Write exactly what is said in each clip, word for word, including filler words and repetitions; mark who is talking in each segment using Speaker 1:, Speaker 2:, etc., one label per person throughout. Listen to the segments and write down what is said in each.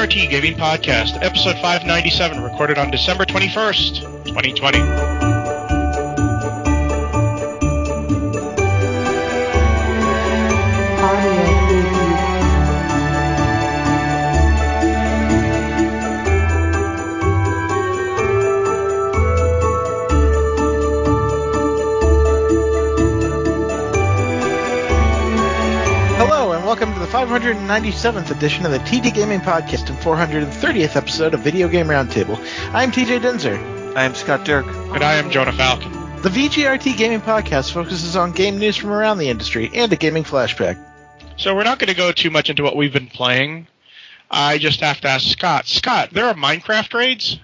Speaker 1: T Gaming Podcast, episode five ninety-seven, recorded on December twenty-first, twenty twenty.
Speaker 2: Welcome to the five hundred ninety-seventh edition of the T T Gaming Podcast and four hundred thirtieth episode of Video Game Roundtable. I'm T J Denzer.
Speaker 3: I am Scott Dirk.
Speaker 1: And I am Jonah Falcon.
Speaker 2: The V G R T Gaming Podcast focuses on game news from around the industry and a gaming flashback.
Speaker 1: So we're not going to go too much into what we've been playing. I just have to ask Scott. Scott, there are Minecraft raids?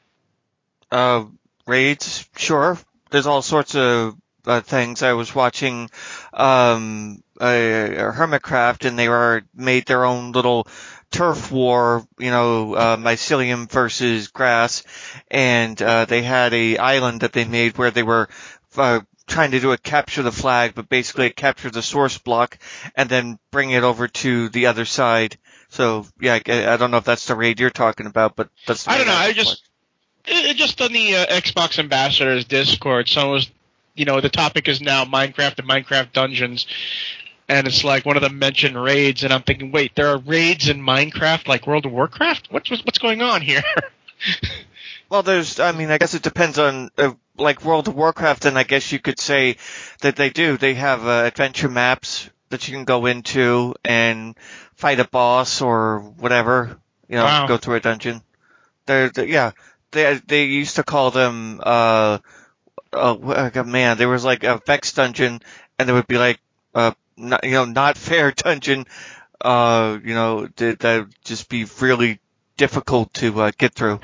Speaker 3: Uh, raids? Sure. There's all sorts of uh, things. I was watching um, uh, Hermitcraft, and they were made their own little turf war, you know, uh, mycelium versus grass, and uh, they had a island that they made where they were uh, trying to do a capture the flag, but basically capture the source block and then bring it over to the other side. So yeah, I, I don't know if that's the raid you're talking about, but that's the
Speaker 1: I don't know. I
Speaker 3: like.
Speaker 1: just it, it just on the uh, Xbox Ambassadors Discord, so it was, you know, the topic is now Minecraft and Minecraft Dungeons. And it's like one of them mentioned raids, and I'm thinking, wait, there are raids in Minecraft like World of Warcraft? What's what's going on here?
Speaker 3: Well, there's, I mean, I guess it depends on, uh, like World of Warcraft, and I guess you could say that they do. They have uh, adventure maps that you can go into and fight a boss or whatever, you know,
Speaker 1: Wow.
Speaker 3: go through a dungeon. They're, they're, yeah, they they used to call them, uh, uh, man, there was like a Vex dungeon, and there would be like, uh, Not, you know, not fair dungeon, uh, you know, that would just be really difficult to uh, get through.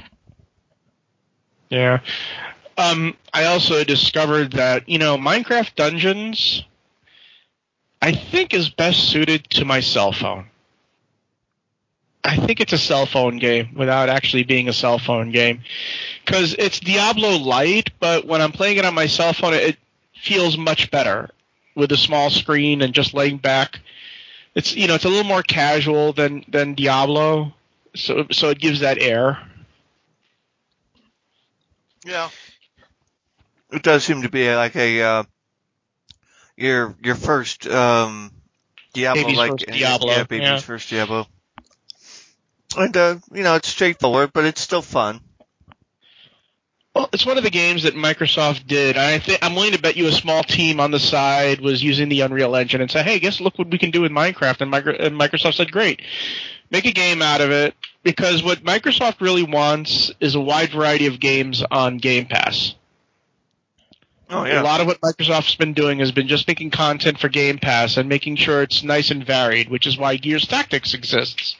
Speaker 1: Yeah. Um, I also discovered that, you know, Minecraft Dungeons, I think, is best suited to my cell phone. I think it's a cell phone game without actually being a cell phone game. Because it's Diablo Lite, but when I'm playing it on my cell phone, it feels much better with a small screen and just laying back. It's, you know, it's a little more casual than, than Diablo, so so it gives that air.
Speaker 3: Yeah. It does seem to be like a, uh, your, your first, um, Diablo,
Speaker 1: Baby's
Speaker 3: like,
Speaker 1: first Diablo,
Speaker 3: yeah, baby's
Speaker 1: yeah.
Speaker 3: first Diablo. And, uh, you know, it's straightforward, but it's still fun.
Speaker 1: Well, it's one of the games that Microsoft did. I think I'm willing to bet you a small team on the side was using the Unreal Engine and said, "Hey, guess look what we can do with Minecraft." And, Micro- and Microsoft said, "Great, make a game out of it." Because what Microsoft really wants is a wide variety of games on Game Pass.
Speaker 3: Oh yeah.
Speaker 1: A lot of what Microsoft's been doing has been just making content for Game Pass and making sure it's nice and varied, which is why Gears Tactics exists.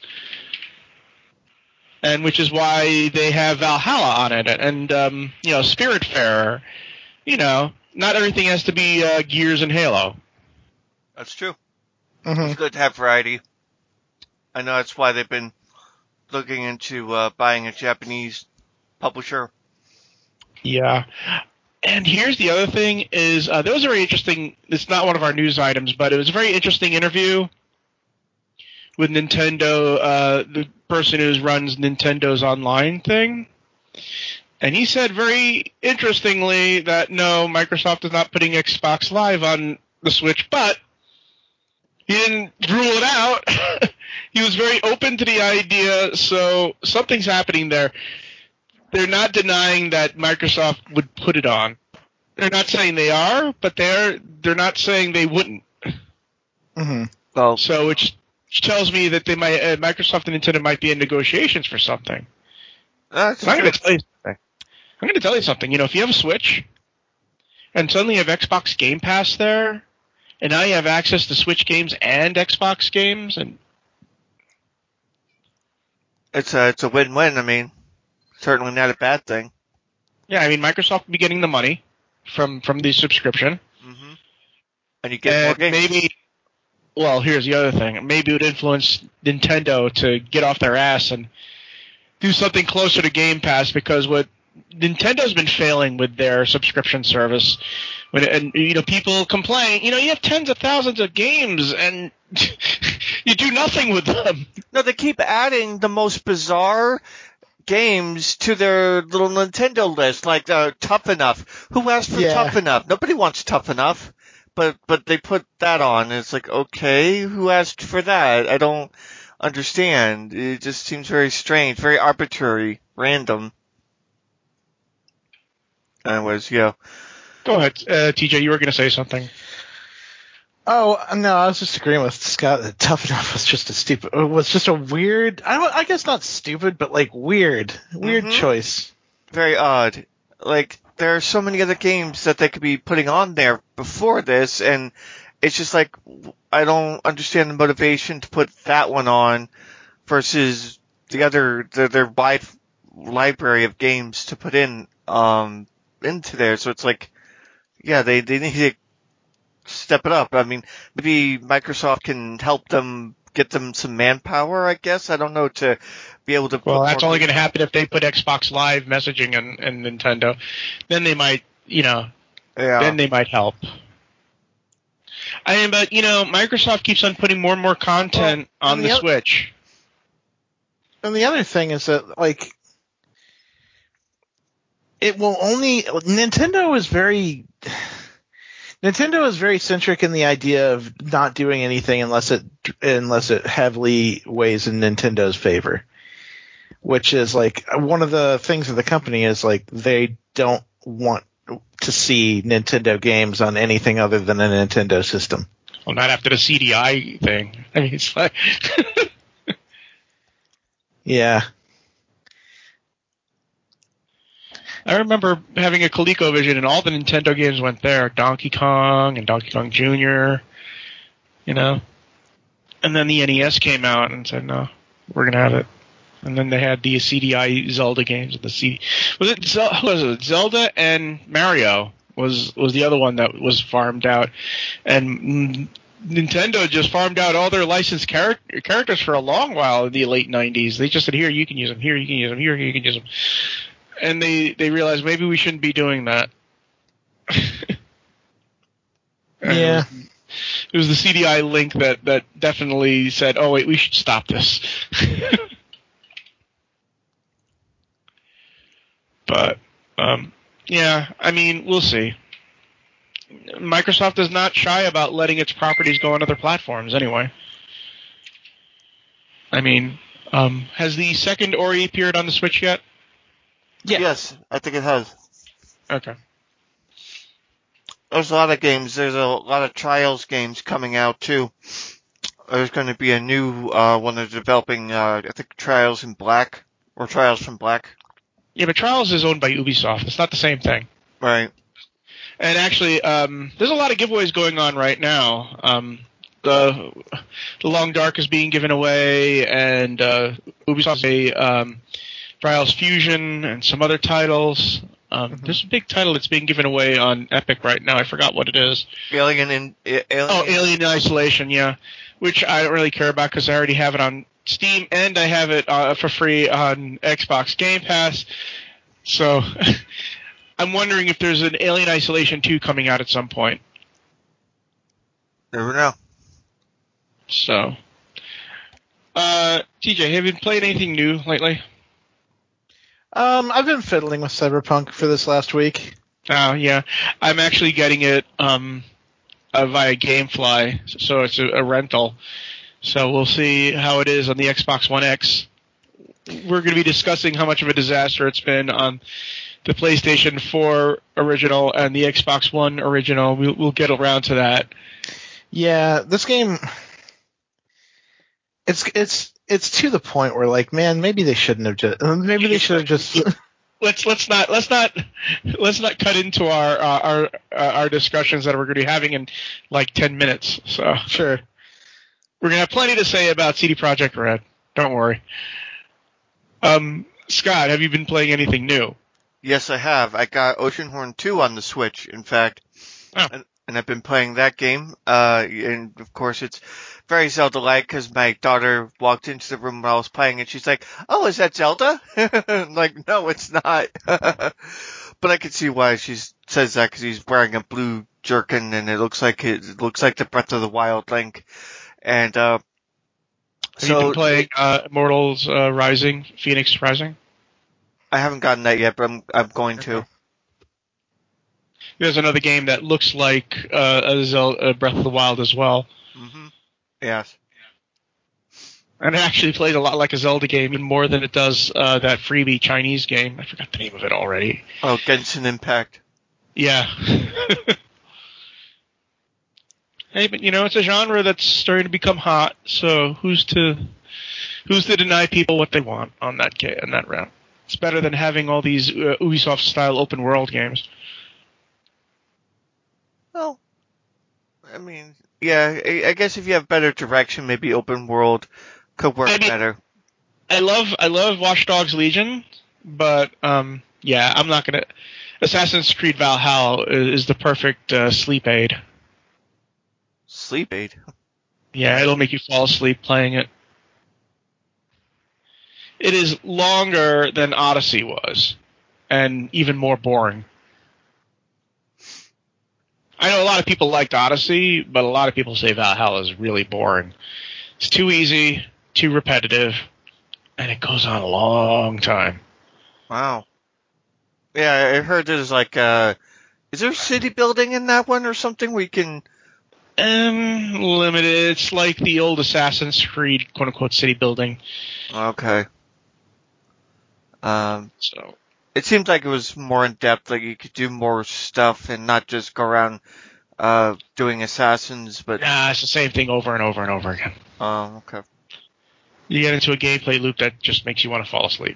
Speaker 1: And which is why they have Valhalla on it, and, um, you know, Spiritfarer. You know, not everything has to be uh, Gears and Halo.
Speaker 3: That's true.
Speaker 2: Mm-hmm.
Speaker 3: It's good to have variety. I know that's why they've been looking into uh, buying a Japanese publisher.
Speaker 1: Yeah. And here's the other thing is, uh, there was a very interesting, it's not one of our news items, but it was a very interesting interview with Nintendo, uh, the person who runs Nintendo's online thing. And he said very interestingly that no, Microsoft is not putting Xbox Live on the Switch, but he didn't rule it out. He was very open to the idea, so something's happening there. They're not denying that Microsoft would put it on. They're not saying they are, but they're they're not saying they wouldn't.
Speaker 2: Mm-hmm.
Speaker 3: Well,
Speaker 1: So which tells me that they might, uh, Microsoft and Nintendo might be in negotiations for something.
Speaker 3: that's
Speaker 1: I'm going to
Speaker 3: true.
Speaker 1: tell you something. I'm going to tell you something. You know, if you have a Switch, and suddenly you have Xbox Game Pass there, and now you have access to Switch games and Xbox games, and
Speaker 3: It's a, it's a win-win. I mean, certainly not a bad thing.
Speaker 1: yeah, I mean, Microsoft will be getting the money from from the subscription,
Speaker 3: Mm-hmm. And you get more
Speaker 1: and
Speaker 3: games.
Speaker 1: maybe. Well, here's the other thing. Maybe it would influence Nintendo to get off their ass and do something closer to Game Pass, because what Nintendo's been failing with their subscription service. When, and, you know, people complain, you know, you have tens of thousands of games and you do nothing with them.
Speaker 3: No, they keep adding the most bizarre games to their little Nintendo list, like uh, Tough Enough. Who asked for
Speaker 2: Yeah.
Speaker 3: Tough Enough? Nobody wants Tough Enough. But but they put that on. And it's like, okay, who asked for that? I don't understand. It just seems very strange, very arbitrary, random. Anyways, yeah.
Speaker 1: Go ahead, uh, T J, you were going to say something.
Speaker 2: Oh no, I was just agreeing with Scott that Tough Enough was just a stupid, it was just a weird. I don't, I guess not stupid, but like weird, weird
Speaker 3: Mhm.
Speaker 2: choice.
Speaker 3: Very odd. Like, there are so many other games that they could be putting on there before this, and it's just like, I don't understand the motivation to put that one on versus the other, the, their wide library of games to put in, um, into there. So it's like, yeah, they, they need to step it up. I mean, maybe Microsoft can help them get them some manpower, I guess. I don't know, to be able to put
Speaker 1: Well, that's
Speaker 3: more
Speaker 1: only going to happen if they put Xbox Live messaging in, in Nintendo. Then they might, you know,
Speaker 3: Yeah.
Speaker 1: then they might help. I mean, but, you know, Microsoft keeps on putting more and more content
Speaker 2: Well,
Speaker 1: on
Speaker 2: and
Speaker 1: the
Speaker 2: the oth-
Speaker 1: Switch.
Speaker 2: And the other thing is that like, it will only Nintendo is very. Nintendo is very centric in the idea of not doing anything unless it unless it heavily weighs in Nintendo's favor. Which is like one of the things of the company is like they don't want to see Nintendo games on anything other than a Nintendo system.
Speaker 1: Well, not after the C D I thing. I mean, it's like...
Speaker 2: Yeah.
Speaker 1: I remember having a ColecoVision and all the Nintendo games went there. Donkey Kong and Donkey Kong Junior, you know. And then the N E S came out and said, no, we're going to have it. And then they had the C D I Zelda games. And the C D was it, Zel- was it Zelda and Mario was was the other one that was farmed out. And mm, Nintendo just farmed out all their licensed char- characters for a long while in the late nineties. They just said, here, you can use them. Here, you can use them. Here, you can use them. And they, they realized maybe we shouldn't be doing that.
Speaker 2: Yeah.
Speaker 1: It was, it was the C D I link that, that definitely said, oh, wait, we should stop this. But, um, yeah, I mean, we'll see. Microsoft is not shy about letting its properties go on other platforms anyway. I mean, um, has the second Ori appeared on the Switch yet?
Speaker 2: Yeah.
Speaker 3: Yes, I think it has.
Speaker 1: Okay.
Speaker 3: There's a lot of games. There's a lot of Trials games coming out, too. There's going to be a new uh, one they're developing, uh, I think Trials in Black, or Trials from Black.
Speaker 1: Yeah, but Trials is owned by Ubisoft. It's not the same thing.
Speaker 3: Right.
Speaker 1: And actually, um, there's a lot of giveaways going on right now. Um, the the Long Dark is being given away, and uh, Ubisoft's a um, Trials Fusion and some other titles. Um, mm-hmm. There's a big title that's being given away on Epic right now. I forgot what it is.
Speaker 3: Alien in Alien.
Speaker 1: Oh, Alien Isolation, yeah. Which I don't really care about because I already have it on Steam and I have it uh, for free on Xbox Game Pass. So I'm wondering if there's an Alien Isolation two coming out at some point.
Speaker 3: Never know.
Speaker 1: So, uh, T J, have you played anything new lately?
Speaker 2: Um, I've been fiddling with Cyberpunk for this last week.
Speaker 1: Oh, yeah. I'm actually getting it um, uh, via GameFly, so it's a, a rental. So we'll see how it is on the Xbox One X. We're going to be discussing how much of a disaster it's been on the PlayStation four original and the Xbox One original. We'll, we'll get around to that.
Speaker 2: Yeah, this game... It's it's it's to the point where, like, man, maybe they shouldn't have just maybe they should have just
Speaker 1: let's let's not let's not let's not cut into our uh, our uh, our discussions that we're going to be having in like ten minutes. So
Speaker 2: sure,
Speaker 1: we're going to have plenty to say about C D Projekt Red. Don't worry. Um, Scott, have you been playing anything new?
Speaker 3: Yes, I have. I got Oceanhorn two on the Switch, in fact.
Speaker 1: Oh.
Speaker 3: And, and I've been playing that game. Uh, and of course, it's very Zelda-like because my daughter walked into the room while I was playing, and she's like, "Oh, is that Zelda?" I'm like, no, it's not. But I can see why she says that because he's wearing a blue jerkin, and it looks like it, it looks like the Breath of the Wild Link. And uh,
Speaker 1: Have
Speaker 3: so
Speaker 1: you been playing uh, Immortals uh, Rising, Phoenix Rising?
Speaker 3: I haven't gotten that yet, but I'm I'm going to.
Speaker 1: There's another game that looks like uh, a Zelda, uh, Breath of the Wild as well.
Speaker 3: Mm-hmm. Yes.
Speaker 1: And it actually plays a lot like a Zelda game, even more than it does uh, that freebie Chinese game. I forgot the name of it already.
Speaker 3: Oh, Genshin Impact.
Speaker 1: Yeah. Hey, but you know, it's a genre that's starting to become hot. So who's to who's to deny people what they want on that ga- on that round? It's better than having all these uh, Ubisoft-style open-world games.
Speaker 3: Well, I mean, yeah, I, I guess if you have better direction, maybe open world could work
Speaker 1: I mean,
Speaker 3: better.
Speaker 1: I love I love Watch Dogs Legion, but um, yeah, I'm not gonna. Assassin's Creed Valhalla is, is the perfect uh, sleep aid.
Speaker 3: Sleep aid.
Speaker 1: Yeah, it'll make you fall asleep playing it. It is longer than Odyssey was, and even more boring. I know a lot of people liked Odyssey, but a lot of people say Valhalla is really boring. It's too easy, too repetitive, and it goes on a long time.
Speaker 3: Wow. Yeah, I heard there's like, uh, is there city building in that one or something we can...
Speaker 1: Um, limited. It's like the old Assassin's Creed, quote-unquote, city building.
Speaker 3: Okay. Um,
Speaker 1: So
Speaker 3: it seemed like it was more in depth, like you could do more stuff and not just go around, uh, doing assassins, but...
Speaker 1: Nah, it's the same thing over and over and over again.
Speaker 3: Oh, okay.
Speaker 1: You get into a gameplay loop that just makes you want to fall asleep.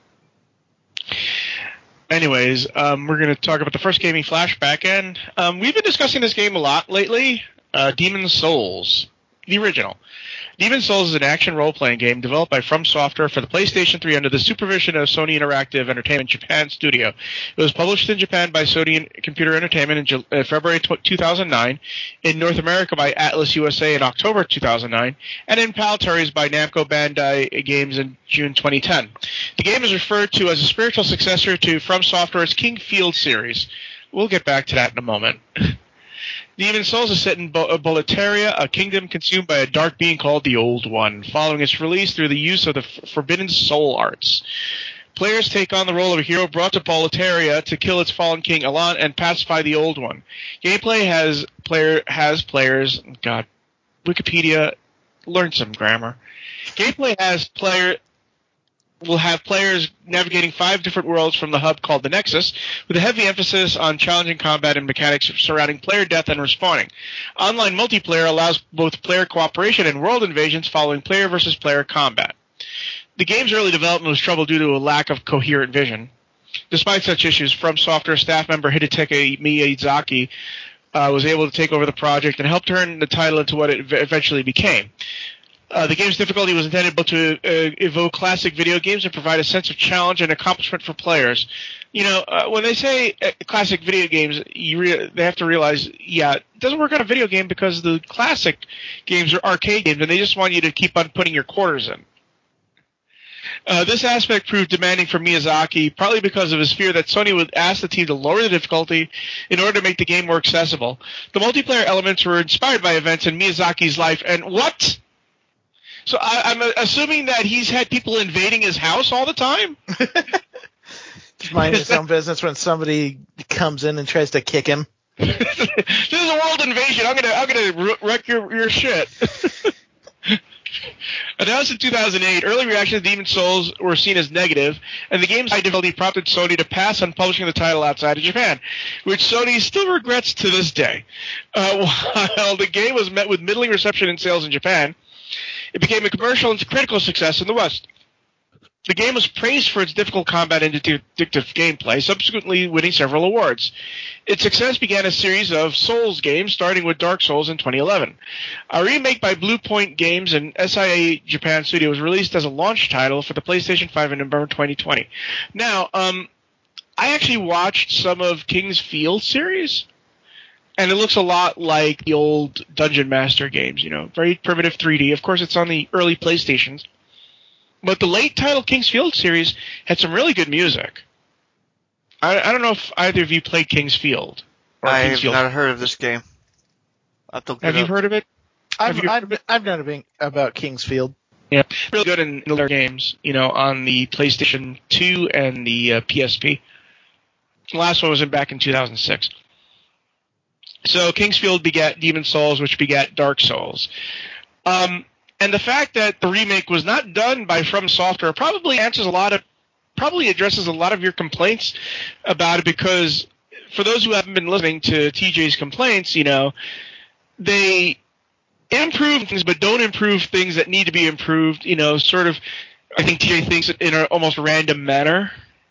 Speaker 1: Anyways, um, we're going to talk about the First Gaming Flashback, and um, we've been discussing this game a lot lately. Uh, Demon's Souls, the original. Demon's Souls is an action role-playing game developed by From Software for the PlayStation three under the supervision of Sony Interactive Entertainment Japan Studio. It was published in Japan by Sony Computer Entertainment in Ju- uh, February two thousand nine, in North America by Atlas U S A in October two thousand nine, and in PAL territories by Namco Bandai Games in June twenty ten. The game is referred to as a spiritual successor to From Software's King Field series. We'll get back to that in a moment. Demon's Souls is set in Bo- Boletaria, a kingdom consumed by a dark being called the Old One, following its release through the use of the f- Forbidden Soul Arts. Players take on the role of a hero brought to Boletaria to kill its fallen king Alan and pacify the Old One. Gameplay has player has players. God, Wikipedia, learn some grammar. Gameplay has player. Will have players navigating five different worlds from the hub called the Nexus, with a heavy emphasis on challenging combat and mechanics surrounding player death and respawning. Online multiplayer allows both player cooperation and world invasions following player versus player combat. The game's early development was troubled due to a lack of coherent vision. Despite such issues, From Software staff member Hidetaka Miyazaki uh, was able to take over the project and help turn the title into what it eventually became. Uh, the game's difficulty was intended both to uh, evoke classic video games and provide a sense of challenge and accomplishment for players. You know, uh, when they say uh, classic video games, you re- they have to realize, yeah, it doesn't work on a video game because the classic games are arcade games, and they just want you to keep on putting your quarters in. Uh, this aspect proved demanding for Miyazaki, partly because of his fear that Sony would ask the team to lower the difficulty in order to make the game more accessible. The multiplayer elements were inspired by events in Miyazaki's life, and what? So I, I'm assuming that he's had people invading his house all the time?
Speaker 2: Just mind his own business when somebody comes in and tries to kick him.
Speaker 1: This is a world invasion. I'm gonna, I'm gonna wreck your, your shit. Announced in two thousand eight, early reactions to Demon's Souls were seen as negative, and the game's high difficulty prompted Sony to pass on publishing the title outside of Japan, which Sony still regrets to this day. Uh, while the game was met with middling reception in sales in Japan, it became a commercial and critical success in the West. The game was praised for its difficult combat and addictive gameplay, subsequently winning several awards. Its success began a series of Souls games, starting with Dark Souls in twenty eleven. A remake by Blue Point Games and S I A Japan Studio was released as a launch title for the PlayStation five in November twenty twenty. Now, um, I actually watched some of King's Field series, And it looks a lot like the old Dungeon Master games, you know, very primitive three D. Of course, it's on the early PlayStations. But the late title King's Field series had some really good music. I, I don't know if either of you played King's Field. Or
Speaker 3: I
Speaker 1: King's
Speaker 3: have
Speaker 1: Field.
Speaker 3: not heard of this game. I'll have to look
Speaker 1: Have
Speaker 3: it
Speaker 1: you
Speaker 3: up.
Speaker 1: heard of it?
Speaker 2: I've
Speaker 1: Have you-
Speaker 2: I've I've known about, about Kingsfield.
Speaker 1: Yeah, really good in the games, you know, on the PlayStation two and the uh, P S P. The last one was in back in two thousand six. So King's Field begat Demon's Souls, which begat Dark Souls. Um, and the fact that the remake was not done by From Software probably answers a lot of, probably addresses a lot of your complaints about it, because for those who haven't been listening to T J's complaints, you know, they improve things but don't improve things that need to be improved, you know, sort of, I think T J thinks in an almost random manner.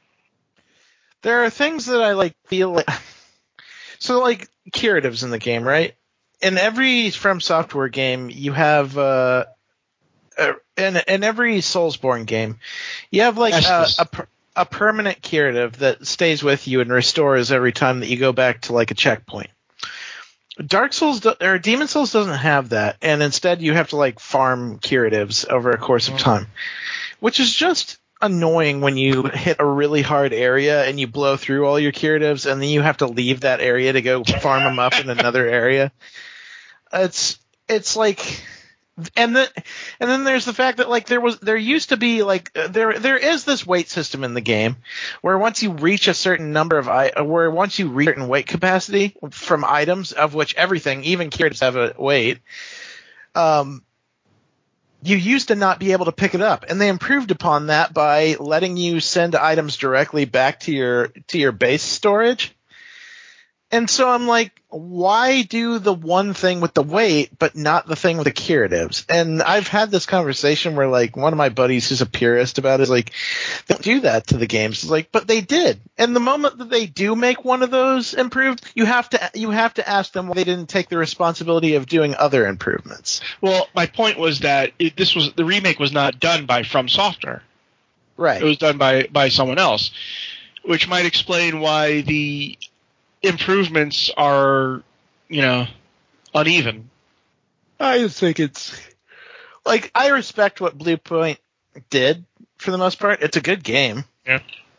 Speaker 2: There are things that I like feel like so like curatives in the game, right? In every From Software game, you have uh, uh in in every Soulsborne game, you have like a, a per- a permanent curative that stays with you and restores every time that you go back to like a checkpoint. Dark Souls do, or Demon Souls doesn't have that, and instead you have to like farm curatives over a course of time, which is just annoying when you hit a really hard area and you blow through all your curatives and then you have to leave that area to go farm them up in another area. It's it's like, and then and then there's the fact that like there was there used to be like there there is this weight system in the game where once you reach a certain number of I where once you reach a certain weight capacity from items, of which everything, even curatives, have a weight. Um, you used to not be able to pick it up, and they improved upon that by letting you send items directly back to your to your base storage. And so I'm like, why do the one thing with the weight but not the thing with the curatives? And I've had this conversation where like one of my buddies who's a purist about it is like, they don't do that to the games. It's like, but they did. And the moment that they do make one of those improved, you have to you have to ask them why they didn't take the responsibility of doing other improvements.
Speaker 1: Well, my point was that it, this was the remake was not done by From Software.
Speaker 2: Right.
Speaker 1: It was done by, by someone else, which might explain why the improvements are, you know, uneven.
Speaker 2: I just think it's like, I respect what Bluepoint did for the most part. It's a good game.
Speaker 1: Yeah.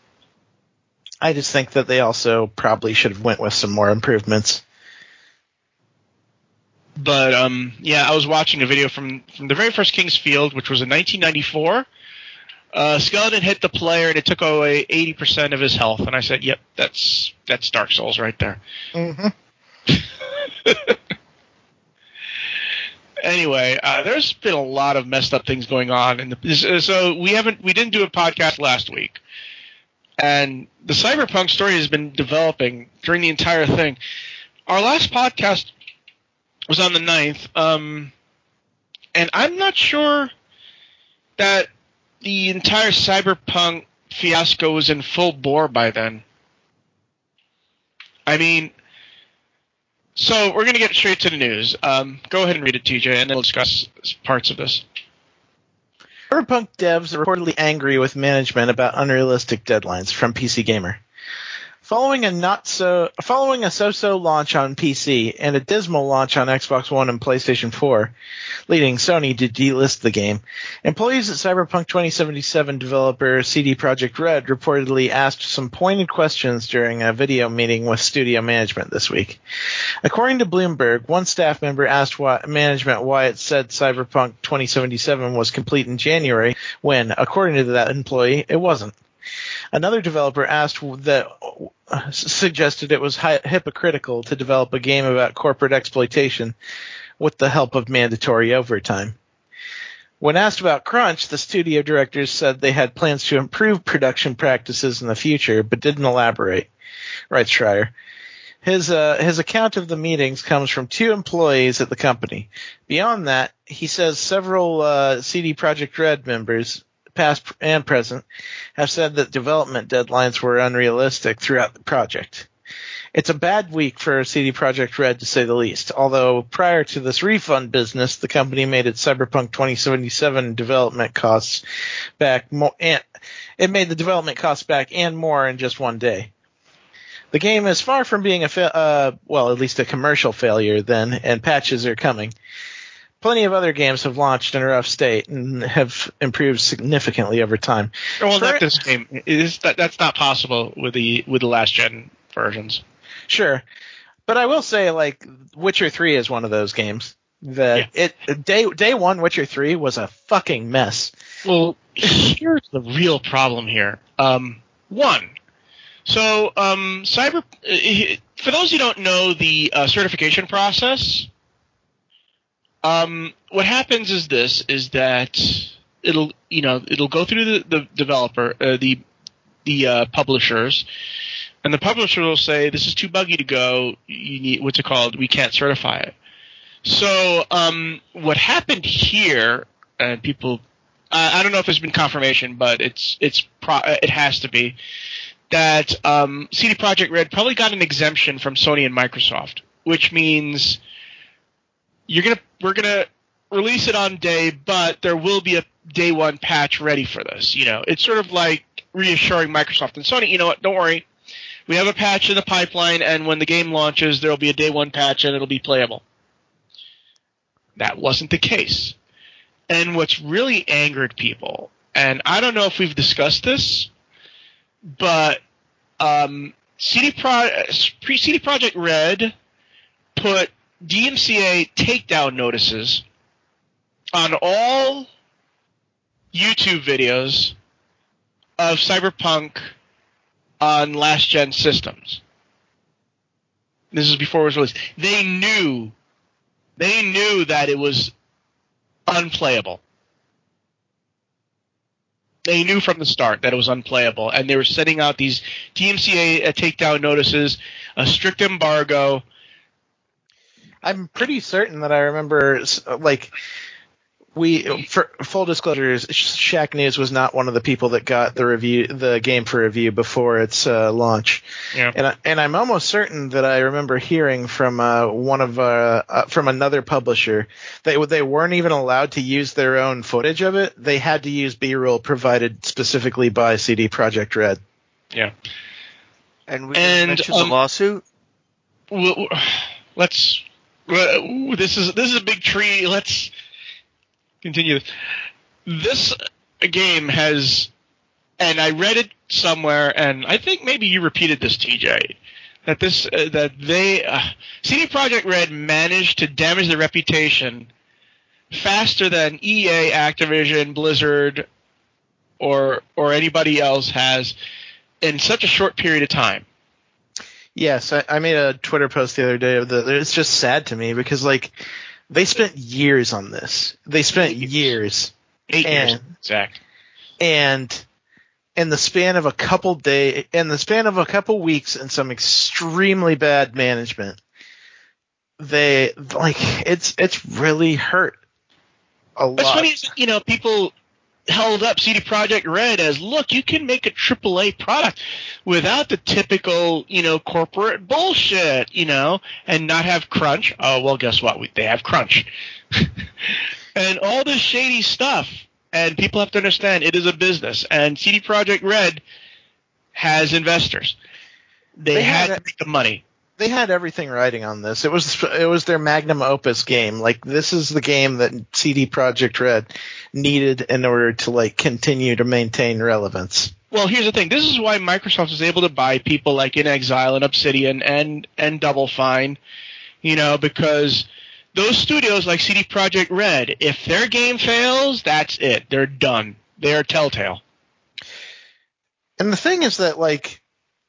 Speaker 2: I just think that they also probably should have went with some more improvements.
Speaker 1: But um, yeah, I was watching a video from, from the very first King's Field, which was in nineteen ninety-four. Uh, Skeleton hit the player and it took away eighty percent of his health, and I said, "Yep, that's that's Dark Souls right there."
Speaker 2: Mm-hmm.
Speaker 1: Anyway, uh, there's been a lot of messed up things going on, and so we haven't we didn't do a podcast last week, and the Cyberpunk story has been developing during the entire thing. Our last podcast was on the ninth, um, and I'm not sure that the entire Cyberpunk fiasco was in full bore by then. I mean, so we're going to get straight to the news. Um, go ahead and read it, T J, and then we'll discuss parts of this.
Speaker 2: Cyberpunk devs are reportedly angry with management about unrealistic deadlines, from P C Gamer. Following a not so following a so-so launch on P C and a dismal launch on Xbox One and PlayStation four, leading Sony to delist the game, employees at Cyberpunk twenty seventy-seven developer C D Projekt Red reportedly asked some pointed questions during a video meeting with studio management this week. According to Bloomberg, one staff member asked why, management why it said Cyberpunk twenty seventy-seven was complete in January when, according to that employee, it wasn't. Another developer asked that uh, suggested it was hi- hypocritical to develop a game about corporate exploitation with the help of mandatory overtime. When asked about crunch, the studio directors said they had plans to improve production practices in the future, but didn't elaborate, writes Schreier. His uh, his account of the meetings comes from two employees at the company. Beyond that, he says several uh, C D Projekt Red members, past and present, have said that development deadlines were unrealistic throughout the project. It's a bad week for C D Projekt Red, to say the least, although prior to this refund business, the company made its Cyberpunk twenty seventy-seven development costs back more, and it made the development costs back and more in just one day. The game is far from being a fa- uh, well, at least a commercial failure then, and patches are coming. Plenty of other games have launched in a rough state and have improved significantly over time.
Speaker 1: Well,
Speaker 2: For-
Speaker 1: not this game. It is that that's not possible with the with the last gen versions.
Speaker 2: Sure. But I will say, like, Witcher three is one of those games that
Speaker 1: Yeah.
Speaker 2: it day day one Witcher three was a fucking mess.
Speaker 1: Well, here's the real problem here. Um, one, so um, cyber. uh, For those who don't know the uh, certification process, um, what happens is this: is that it'll you know it'll go through the, the developer, uh, the the uh, publishers, and the publisher will say this is too buggy to go. You need what's it called? We can't certify it. So um, what happened here, and people. Uh, I don't know if there's been confirmation, but it's it's pro- it has to be that um, C D Projekt Red probably got an exemption from Sony and Microsoft, which means you're gonna we're gonna release it on day, but there will be a day one patch ready for this. You know, it's sort of like reassuring Microsoft and Sony. You know what? Don't worry, we have a patch in the pipeline, and when the game launches, there will be a day one patch, and it'll be playable. That wasn't the case. And what's really angered people, and I don't know if we've discussed this, but um, C D Pro, C D Projekt Red put D M C A takedown notices on all YouTube videos of Cyberpunk on last-gen systems. This is before it was released. They knew, they knew that it was unplayable. They knew from the start that it was unplayable, and they were sending out these D M C A uh, takedown notices, a strict embargo.
Speaker 2: I'm pretty certain that I remember, like, we, for full disclosures, Shack News was not one of the people that got the review, the game for review before its uh, launch.
Speaker 1: Yeah.
Speaker 2: And I, and I'm almost certain that I remember hearing from uh, one of uh, uh, from another publisher that they weren't even allowed to use their own footage of it. They had to use B-roll provided specifically by C D Projekt Red.
Speaker 1: Yeah.
Speaker 3: And we
Speaker 1: And,
Speaker 3: mentioned
Speaker 1: um,
Speaker 3: the lawsuit.
Speaker 1: Well, let's. Well, this is this is a big tree. Let's continue. This game has, and I read it somewhere, and I think maybe you repeated this, T J, that this uh, that they uh, C D Projekt Red managed to damage their reputation faster than E A, Activision, Blizzard, or or anybody else has in such a short period of time.
Speaker 2: Yes, I, I made a Twitter post the other day of the. It's just sad to me because, like, they spent years on this. They spent years.
Speaker 1: Eight
Speaker 2: and,
Speaker 1: years, exact.
Speaker 2: And in the span of a couple day, in the span of a couple weeks, and some extremely bad management, they like it's it's really hurt a lot.
Speaker 1: What's funny is, you know, people held up C D Projekt Red as, look, you can make a triple A product without the typical, you know, corporate bullshit, you know, and not have crunch. Oh, well, guess what? We, they have crunch. And all this shady stuff. And people have to understand it is a business. And C D Projekt Red has investors. They,
Speaker 2: They
Speaker 1: had,
Speaker 2: had
Speaker 1: to make the money.
Speaker 2: They had everything riding on this. It was it was their magnum opus game. Like, this is the game that C D Projekt Red needed in order to, like, continue to maintain relevance.
Speaker 1: Well, here's the thing. This is why Microsoft is able to buy people like inXile and Obsidian and and Double Fine, you know, because those studios like C D Projekt Red, if their game fails, that's it. They're done. They're Telltale.
Speaker 2: And the thing is that, like,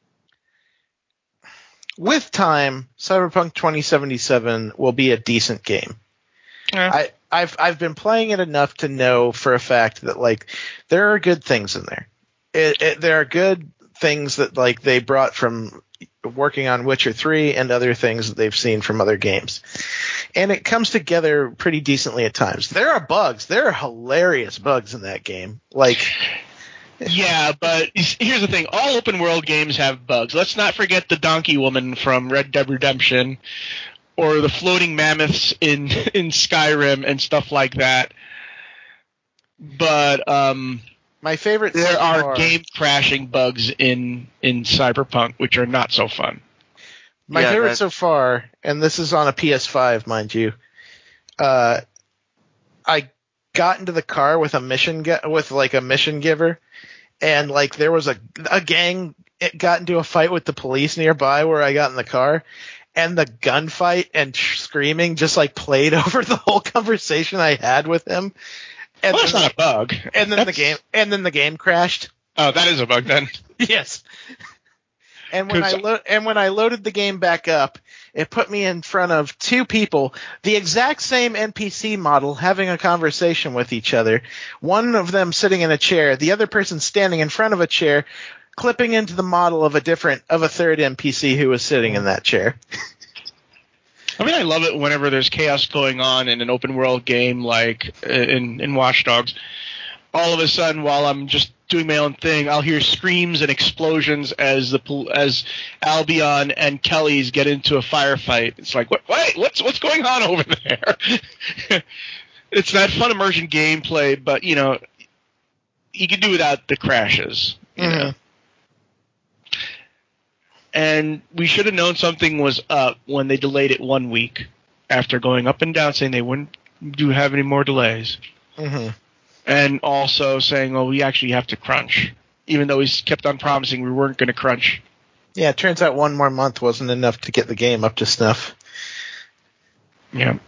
Speaker 2: with time, Cyberpunk twenty seventy-seven will be a decent game.
Speaker 1: Yeah.
Speaker 2: I, I've I've been playing it enough to know for a fact that, like, there are good things in there. It, it, there are good things that, like, they brought from working on Witcher three and other things that they've seen from other games. And it comes together pretty decently at times. There are bugs. There are hilarious bugs in that game. Like,
Speaker 1: Yeah, but here's the thing. All open world games have bugs. Let's not forget the donkey woman from Red Dead Redemption or the floating mammoths in in Skyrim and stuff like that. But um
Speaker 2: My favorite.
Speaker 1: There
Speaker 2: so
Speaker 1: are
Speaker 2: far,
Speaker 1: game crashing bugs in in Cyberpunk, which are not so fun.
Speaker 2: My
Speaker 3: Yeah,
Speaker 2: favorite
Speaker 3: that-
Speaker 2: so far, and this is on a P S five, mind you. Uh, I got into the car with a mission ge- with like a mission giver, and like there was a a gang. It got into a fight with the police nearby where I got in the car, and the gunfight and screaming just like played over the whole conversation I had with him. And
Speaker 1: Well, that's
Speaker 2: then,
Speaker 1: not a bug.
Speaker 2: and then the
Speaker 1: That's-
Speaker 2: game and then the game crashed.
Speaker 1: Oh, that is a bug then.
Speaker 2: Yes. And when I
Speaker 1: 'Cause-
Speaker 2: lo- and when I loaded the game back up, it put me in front of two people, the exact same N P C model, having a conversation with each other. One of them sitting in a chair, the other person standing in front of a chair, clipping into the model of a different of a third N P C who was sitting in that chair.
Speaker 1: I mean, I love it whenever there's chaos going on in an open world game like uh, in in Watch Dogs. All of a sudden, while I'm just doing my own thing, I'll hear screams and explosions as the pol- as Albion and Kelly's get into a firefight. It's like, what? Wait, what's what's going on over there? It's that fun immersion gameplay, but you know, you can do without the crashes. You
Speaker 2: Mhm.
Speaker 1: know. And we should have known something was up when they delayed it one week after going up and down saying they wouldn't do have any more delays.
Speaker 2: Mm-hmm.
Speaker 1: And also saying, oh, we actually have to crunch, even though we kept on promising we weren't going to crunch.
Speaker 2: Yeah, it turns out one more month wasn't enough to get the game up to snuff.
Speaker 1: Yeah.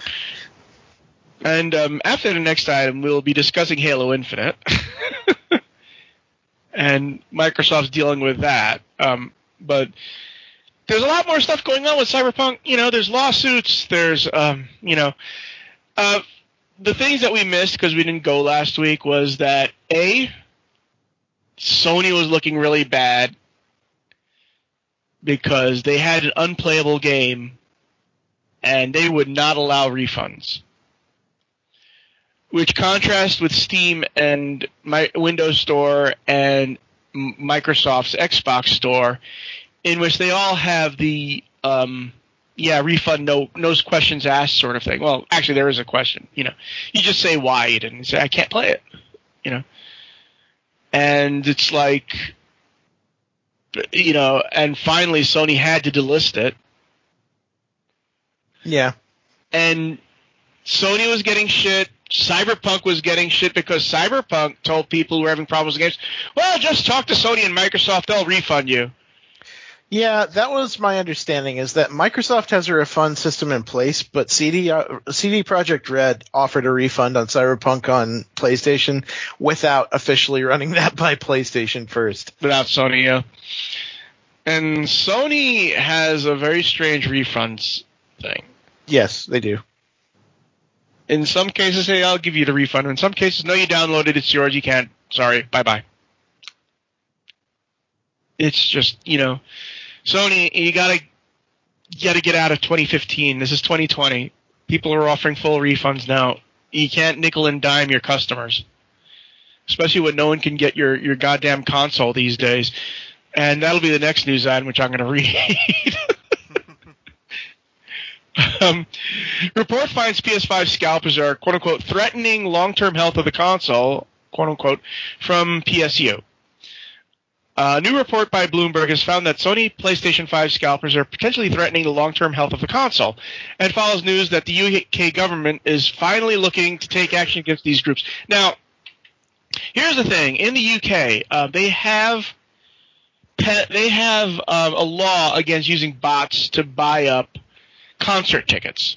Speaker 1: And um, after the next item, we'll be discussing Halo Infinite. And Microsoft's dealing with that. Um, but there's a lot more stuff going on with Cyberpunk. You know, there's lawsuits. There's, um, you know, uh, the things that we missed because we didn't go last week was that, A, Sony was looking really bad because they had an unplayable game and they would not allow refunds. Which contrasts with Steam and my Windows Store and Microsoft's Xbox Store, in which they all have the um, yeah refund, no no questions asked sort of thing. Well, actually, there is a question. You know, you just say why you didn't. You say I can't play it. You know, and it's like, you know, and finally Sony had to delist it.
Speaker 2: Yeah.
Speaker 1: And Sony was getting shit. Cyberpunk was getting shit because Cyberpunk told people who were having problems with games, well, just talk to Sony and Microsoft, they'll refund you.
Speaker 2: Yeah, that was my understanding, is that Microsoft has a refund system in place, but C D, uh, C D Projekt Red offered a refund on Cyberpunk on PlayStation without officially running that by PlayStation first.
Speaker 1: Without Sony, yeah. And Sony has a very strange refunds thing.
Speaker 2: Yes, they do.
Speaker 1: In some cases, hey, I'll give you the refund. In some cases, no, you downloaded, it's yours, you can't. Sorry, bye-bye. It's just, you know, Sony, you gotta, you gotta get out of twenty fifteen. This is twenty twenty. People are offering full refunds now. You can't nickel and dime your customers. Especially when no one can get your, your goddamn console these days. And that'll be the next news item, which I'm going to read. um, report finds P S five scalpers are, quote-unquote, threatening long-term health of the console, quote-unquote, from P S U. A new report by Bloomberg has found that Sony PlayStation five scalpers are potentially threatening the long-term health of the console, and follows news that the U K government is finally looking to take action against these groups. Now, here's the thing. In the U K, uh, they have they have um, a law against using bots to buy up concert tickets.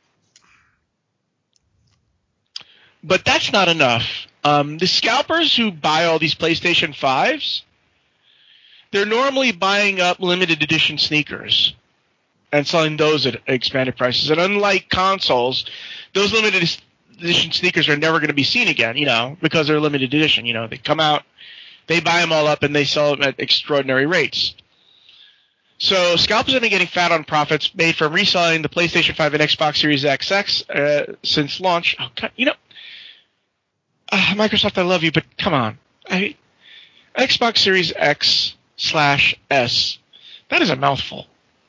Speaker 1: But that's not enough. Um, the scalpers who buy all these PlayStation fives, they're normally buying up limited edition sneakers and selling those at expanded prices. And unlike consoles, those limited edition sneakers are never going to be seen again, you know, because they're limited edition. You know, they come out, they buy them all up, and they sell them at extraordinary rates. So scalpers have been getting fat on profits made from reselling the PlayStation five and Xbox Series X X uh, since launch. Oh, God, you know, uh, Microsoft, I love you, but come on. I, Xbox Series X slash S, that is a mouthful.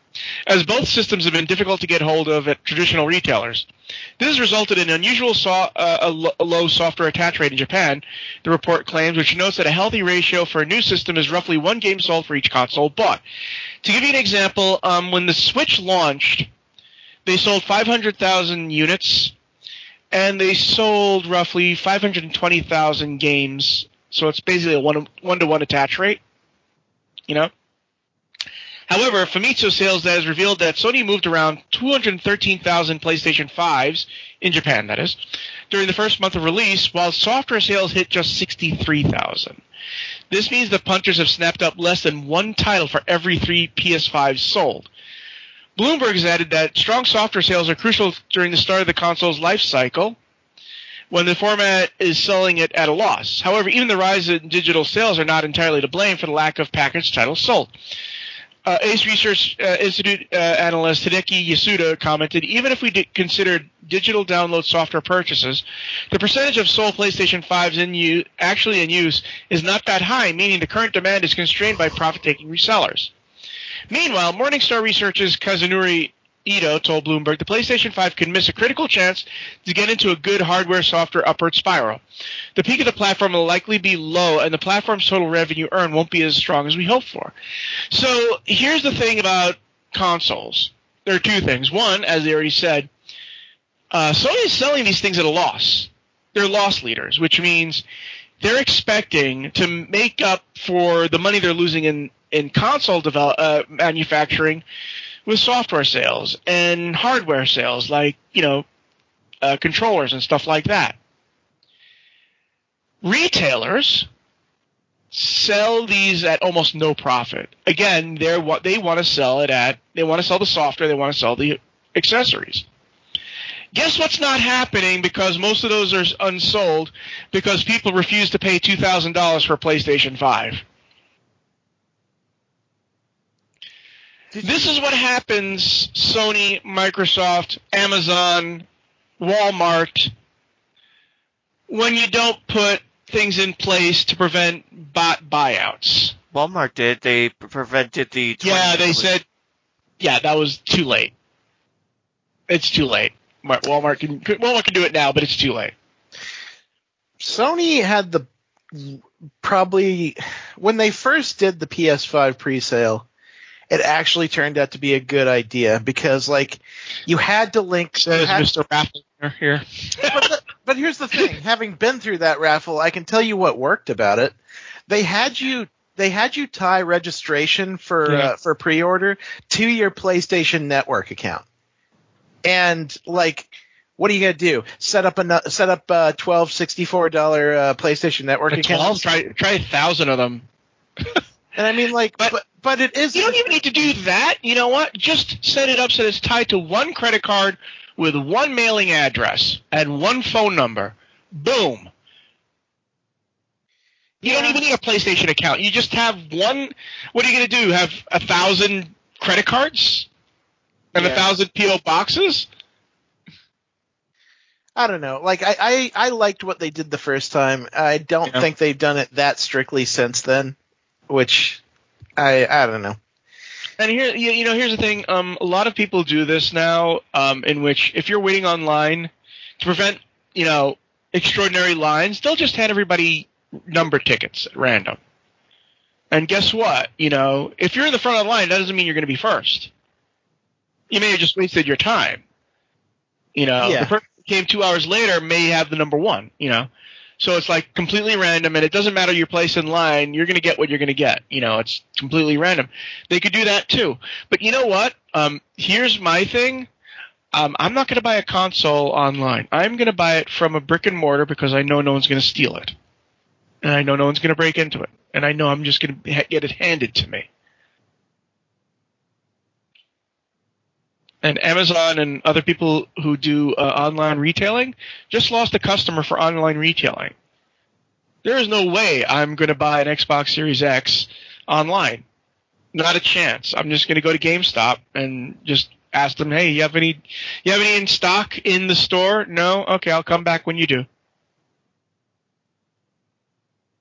Speaker 1: as both systems have been difficult to get hold of at traditional retailers. This has resulted in an unusual so, uh, a, lo- a low software attach rate in Japan, the report claims, which notes that a healthy ratio for a new system is roughly one game sold for each console bought. To give you an example, um, when the Switch launched, they sold five hundred thousand units, and they sold roughly five hundred twenty thousand games, so it's basically a one, one-to-one attach rate, you know? However, Famitsu Sales has revealed that Sony moved around two hundred thirteen thousand PlayStation fives, in Japan that is, during the first month of release, while software sales hit just sixty-three thousand. This means the punters have snapped up less than one title for every three P S fives sold. Bloomberg has added that strong software sales are crucial during the start of the console's life cycle, when the format is selling it at a loss. However, even the rise in digital sales are not entirely to blame for the lack of packaged titles sold. Uh, Ace Research uh, Institute uh, analyst Hideki Yasuda commented, even if we did consider digital download software purchases, the percentage of sold PlayStation fives in use, actually in use is not that high, meaning the current demand is constrained by profit-taking resellers. Meanwhile, Morningstar Research's Kazunori Ito told Bloomberg the PlayStation five could miss a critical chance to get into a good hardware-software upward spiral. The peak of the platform will likely be low, and the platform's total revenue earned won't be as strong as we hoped for. So here's the thing about consoles. There are two things. One, as they already said, uh, Sony is selling these things at a loss. They're loss leaders, which means they're expecting to make up for the money they're losing in, in console develop, uh, manufacturing with software sales and hardware sales, like, you know, uh, controllers and stuff like that. Retailers sell these at almost no profit. Again, they're what they want to sell it at. They want to sell the software. They want to sell the accessories. Guess what's not happening because most of those are unsold because people refuse to pay two thousand dollars for a PlayStation five. This is what happens, Sony, Microsoft, Amazon, Walmart, when you don't put things in place to prevent bot buyouts.
Speaker 3: Walmart did. They prevented the...
Speaker 1: Yeah, they said, yeah, that was too late. It's too late. Walmart can, Walmart can do it now, but it's too late.
Speaker 2: Sony had the probably, when they first did the P S five pre-sale, it actually turned out to be a good idea because, like, you had to link.
Speaker 1: Says
Speaker 2: had,
Speaker 1: Mister Raffle here.
Speaker 2: but, the, but here's the thing: having been through that raffle, I can tell you what worked about it. They had you. They had you tie registration for
Speaker 1: yeah.
Speaker 2: uh, for pre-order to your PlayStation Network account, and like, what are you gonna do? Set up a set up a twelve sixty-four dollar uh, PlayStation Network
Speaker 1: a
Speaker 2: account.
Speaker 1: twelve? Try try a thousand of them.
Speaker 2: And I mean, like, but, but but it is.
Speaker 1: You don't even need to do that. You know what? Just set it up so it's tied to one credit card with one mailing address and one phone number. Boom. You
Speaker 2: Yeah.
Speaker 1: don't even need a PlayStation account. You just have one. What are you going to do? Have a thousand credit cards and
Speaker 2: Yeah.
Speaker 1: a thousand P O boxes?
Speaker 2: I don't know. Like, I, I, I liked what they did the first time. I don't
Speaker 1: Yeah.
Speaker 2: think they've done it that strictly since then, which I I don't know.
Speaker 1: And here, you, you know, here's the thing. Um, a lot of people do this now, um, in which if you're waiting online to prevent, you know, extraordinary lines, they'll just hand everybody number tickets at random. And guess what? You know, if you're in the front of the line, that doesn't mean you're going to be first. You may have just wasted your time. You know,
Speaker 2: Yeah.
Speaker 1: the person who came two hours later may have the number one, you know. So it's like completely random, and it doesn't matter your place in line. You're going to get what you're going to get. You know, it's completely random. They could do that too. But you know what? Um, here's my thing. Um, I'm not going to buy a console online. I'm going to buy it from a brick and mortar because I know no one's going to steal it. And I know no one's going to break into it. And I know I'm just going to get it handed to me. And Amazon and other people who do uh, online retailing just lost a customer for online retailing. There is no way I'm going to buy an Xbox Series X online. Not a chance. I'm just going to go to GameStop and just ask them, "Hey, you have any, you have any in stock in the store?" No? Okay, I'll come back when you do.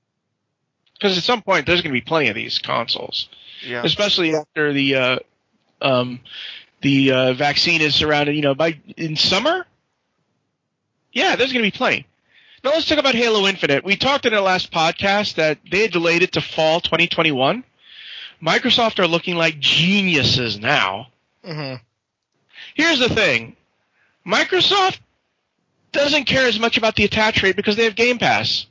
Speaker 1: Because at some point there's going to be plenty of these consoles,
Speaker 3: Yeah.
Speaker 1: especially after the uh, um, the uh, vaccine is surrounded, you know, by in summer. Yeah, there's going to be plenty. Now let's talk about Halo Infinite. We talked in our last podcast that they had delayed it to fall twenty twenty-one. Microsoft are looking like geniuses now.
Speaker 2: Mm-hmm.
Speaker 1: Here's the thing. Microsoft doesn't care as much about the attach rate because they have Game Pass.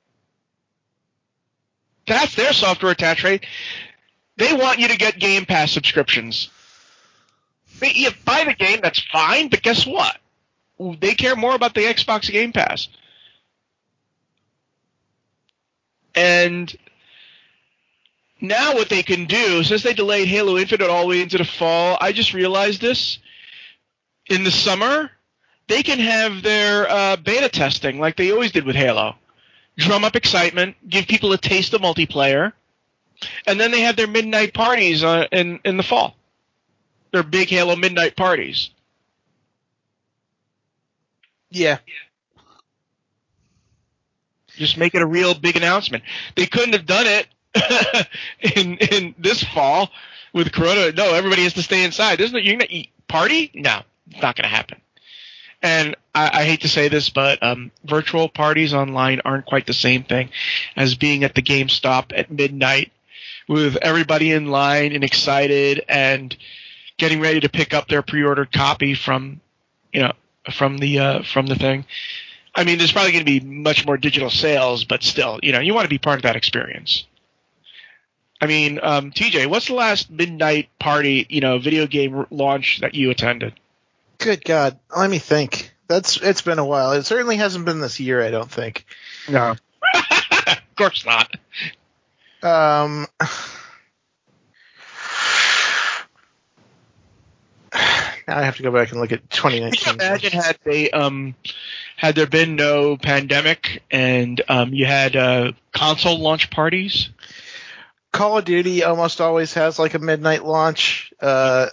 Speaker 1: That's their software attach rate. They want you to get Game Pass subscriptions. You buy the game, that's fine, but guess what? They care more about the Xbox Game Pass. And now what they can do, since they delayed Halo Infinite all the way into the fall, I just realized this. In the summer, they can have their uh, beta testing like they always did with Halo. Drum up excitement, give people a taste of multiplayer, and then they have their midnight parties uh, in, in the fall. Their big Halo midnight parties.
Speaker 2: Yeah.
Speaker 1: Just make it a real big announcement. They couldn't have done it in in this fall with Corona. No, everybody has to stay inside. There's no, you're going to eat party? No, it's not going to happen. And I, I hate to say this, but um, virtual parties online aren't quite the same thing as being at the GameStop at midnight with everybody in line and excited and getting ready to pick up their pre-ordered copy from, you know, from the uh, from the thing. I mean, there's probably going to be much more digital sales, but still, you know, you want to be part of that experience. I mean, um, T J, what's the last midnight party, you know, video game launch that you attended?
Speaker 2: Good God, let me think. That's it's been a while. It certainly hasn't been this year, I don't think.
Speaker 1: No, of course not.
Speaker 2: Um, now I have to go back and look at twenty nineteen.
Speaker 1: Can you imagine had they um had there been no pandemic and um you had uh, console launch parties?
Speaker 2: Call of Duty almost always has like a midnight launch. Uh,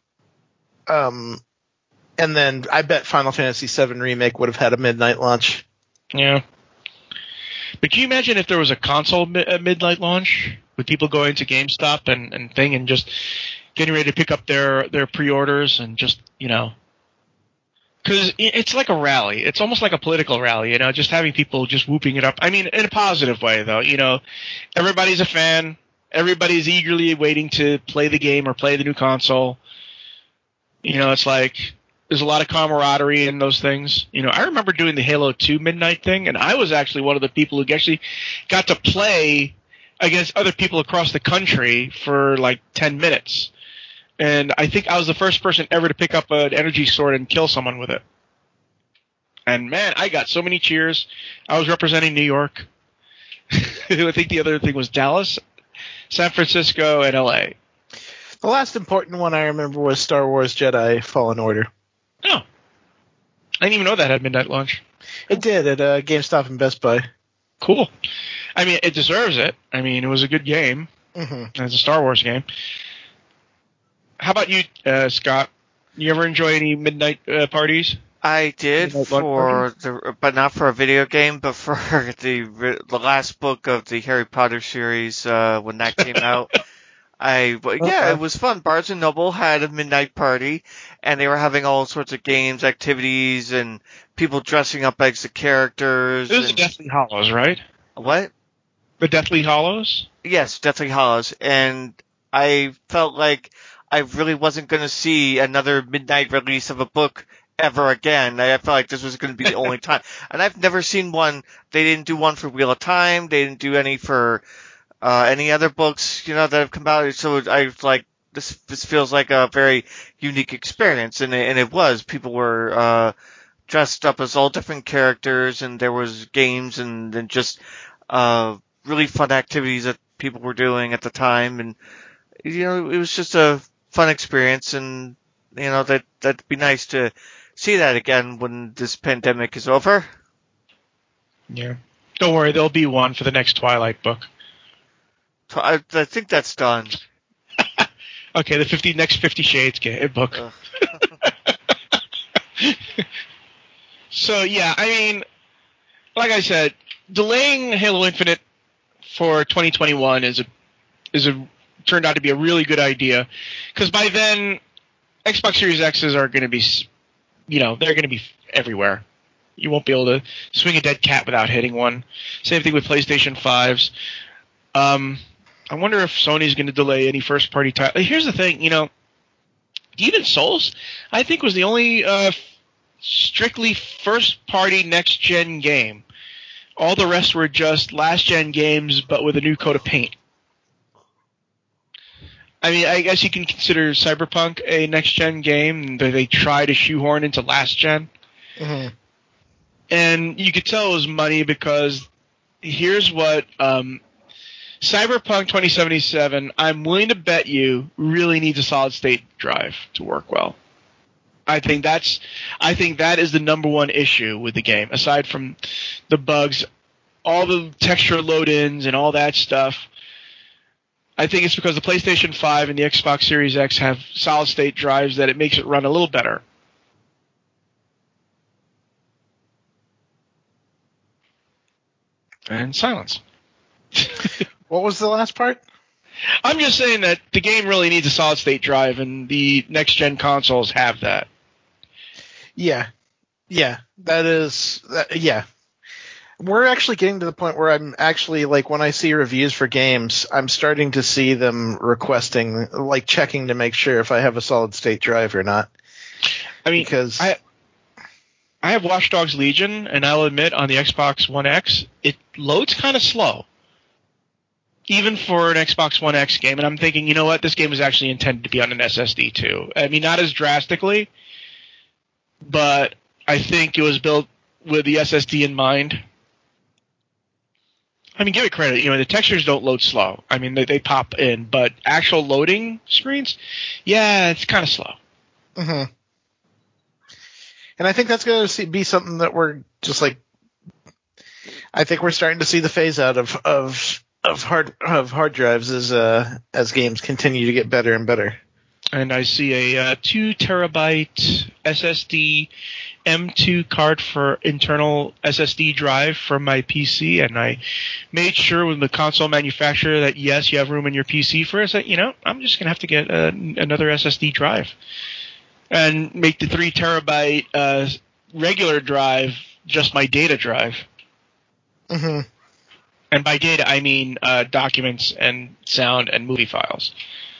Speaker 2: um, and then I bet Final Fantasy seven Remake would have had a midnight launch.
Speaker 1: Yeah. But can you imagine if there was a console mi- a midnight launch with people going to GameStop and, and thing and just getting ready to pick up their, their pre-orders and just, you know, because it's like a rally. It's almost like a political rally, you know, just having people just whooping it up. I mean, in a positive way, though. You know, everybody's a fan. Everybody's eagerly waiting to play the game or play the new console. You know, it's like there's a lot of camaraderie in those things. You know, I remember doing the Halo two midnight thing, and I was actually one of the people who actually got to play against other people across the country for like ten minutes. And I think I was the first person ever to pick up an energy sword and kill someone with it. And man, I got so many cheers. I was representing New York. I think the other thing was Dallas, San Francisco, and L A.
Speaker 2: The last important one I remember was Star Wars Jedi Fallen Order.
Speaker 1: Oh. I didn't even know that had midnight launch.
Speaker 2: It did at uh, GameStop and Best Buy.
Speaker 1: Cool. I mean, it deserves it. I mean, it was a good game.
Speaker 2: Mm-hmm.
Speaker 1: It's a Star Wars game. How about you, uh, Scott? You ever enjoy any midnight uh, parties?
Speaker 3: I did
Speaker 1: Midnight
Speaker 3: for the, but not for a video game, but for the the last book of the Harry Potter series uh, when that came out. I well, yeah,
Speaker 2: Okay.
Speaker 3: it was fun. Barnes and Noble had a midnight party, and they were having all sorts of games, activities, and people dressing up as the characters.
Speaker 1: It was the
Speaker 3: and,
Speaker 1: Deathly Hallows, right?
Speaker 3: what?
Speaker 1: The Deathly Hallows?
Speaker 3: Yes, Deathly Hallows, and I felt like I really wasn't going to see another midnight release of a book ever again. I felt like this was going to be the only time. And I've never seen one. They didn't do one for Wheel of Time. They didn't do any for uh, any other books, you know, that have come out. So I was like, this this feels like a very unique experience, and it, and it was. People were uh, dressed up as all different characters, and there was games and, and just uh, really fun activities that people were doing at the time, and you know, it was just a fun experience, and you know that that'd be nice to see that again when this pandemic is over.
Speaker 1: Yeah. Don't worry, there'll be one for the next Twilight book.
Speaker 3: So I, I think that's done.
Speaker 1: Okay, the fifty next Fifty Shades game book. So yeah, I mean, like I said, delaying Halo Infinite for twenty twenty-one is a is a turned out to be a really good idea, because by then Xbox Series X's are going to be, you know, they're going to be everywhere. You won't be able to swing a dead cat without hitting one. Same thing with PlayStation fives. Um, I wonder if Sony's going to delay any first-party title. Here's the thing, you know, Demon's Souls, I think, was the only uh, strictly first-party next-gen game. All the rest were just last-gen games, but with a new coat of paint. I mean, I guess you can consider Cyberpunk a next-gen game that they try to shoehorn into last-gen.
Speaker 2: Mm-hmm.
Speaker 1: And you could tell it was money because here's what um, Cyberpunk twenty seventy-seven, I'm willing to bet you, really needs a solid-state drive to work well. I think that's I think that is the number one issue with the game, aside from the bugs, all the texture load-ins and all that stuff. I think it's because the PlayStation five and the Xbox Series X have solid-state drives that it makes it run a little better. And silence.
Speaker 2: What was the last part?
Speaker 1: I'm just saying that the game really needs a solid-state drive, and the next-gen consoles have that.
Speaker 2: Yeah. Yeah. That is... That, yeah. We're actually getting to the point where I'm actually, like, when I see reviews for games, I'm starting to see them requesting, like, checking to make sure if I have a solid-state drive or not.
Speaker 1: I mean,
Speaker 2: because...
Speaker 1: I, I have Watch Dogs Legion, and I'll admit, on the Xbox One X, it loads kind of slow. Even for an Xbox One X game, and I'm thinking, you know what, this game was actually intended to be on an S S D too. I mean, not as drastically, but I think it was built with the S S D in mind. I mean, give it credit. You know, the textures don't load slow. I mean, they, they pop in, but actual loading screens, yeah, it's kind of slow.
Speaker 2: Mm-hmm. And I think that's going to be something that we're just like, I think we're starting to see the phase out of of of hard of hard drives as uh as games continue to get better and better.
Speaker 1: And I see a uh, two terabyte S S D M two card for internal S S D drive from my P C, and I made sure with the console manufacturer that yes, you have room in your P C for it. So, you know, I'm just gonna have to get uh, another S S D drive and make the three terabyte uh, regular drive just my data drive.
Speaker 2: Mm-hmm.
Speaker 1: And by data, I mean uh, documents and sound and movie files.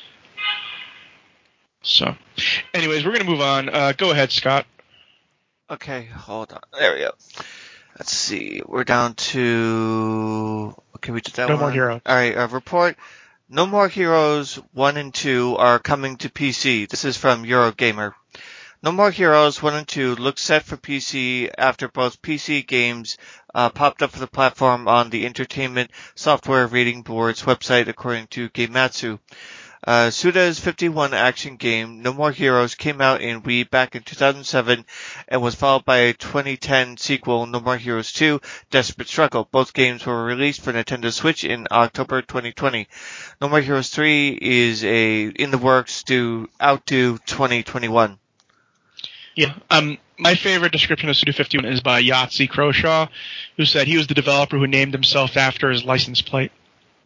Speaker 1: So, anyways, we're going to move on. Uh, go ahead, Scott.
Speaker 3: Okay, hold on. There we go. Let's see. We're down to... Okay, we did that
Speaker 1: No
Speaker 3: one.
Speaker 1: More Heroes.
Speaker 3: All right, uh, report. No More Heroes one and two are coming to P C. This is from Eurogamer. No More Heroes one and two look set for P C after both P C games uh, popped up for the platform on the Entertainment Software Rating Board's website, according to Gamatsu. Uh, Suda's fifty-one action game, No More Heroes, came out in Wii back in two thousand seven and was followed by a twenty ten sequel, No More Heroes two, Desperate Struggle. Both games were released for Nintendo Switch in October twenty twenty. No More Heroes three is a in the works to outdo twenty twenty-one.
Speaker 1: Yeah. Um, my favorite description of Suda fifty-one is by Yahtzee Croshaw, who said he was the developer who named himself after his license plate.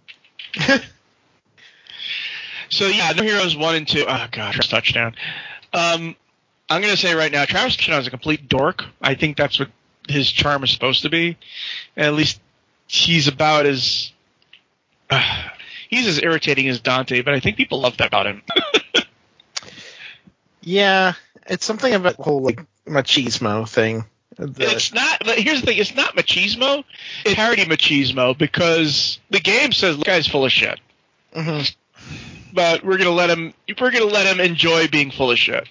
Speaker 1: So, yeah, No Heroes one and two. Oh, God, Travis Touchdown. Um, I'm going to say right now, Travis Touchdown is a complete dork. I think that's what his charm is supposed to be. At least he's about as... Uh, he's as irritating as Dante, but I think people love that about him.
Speaker 2: Yeah, it's something about the whole, like, machismo thing. That...
Speaker 1: It's not... Here's the thing. It's not machismo. It's parody machismo, because the game says the guy's full of shit.
Speaker 2: Mm-hmm.
Speaker 1: But we're gonna let him. We're gonna let him enjoy being full of shit.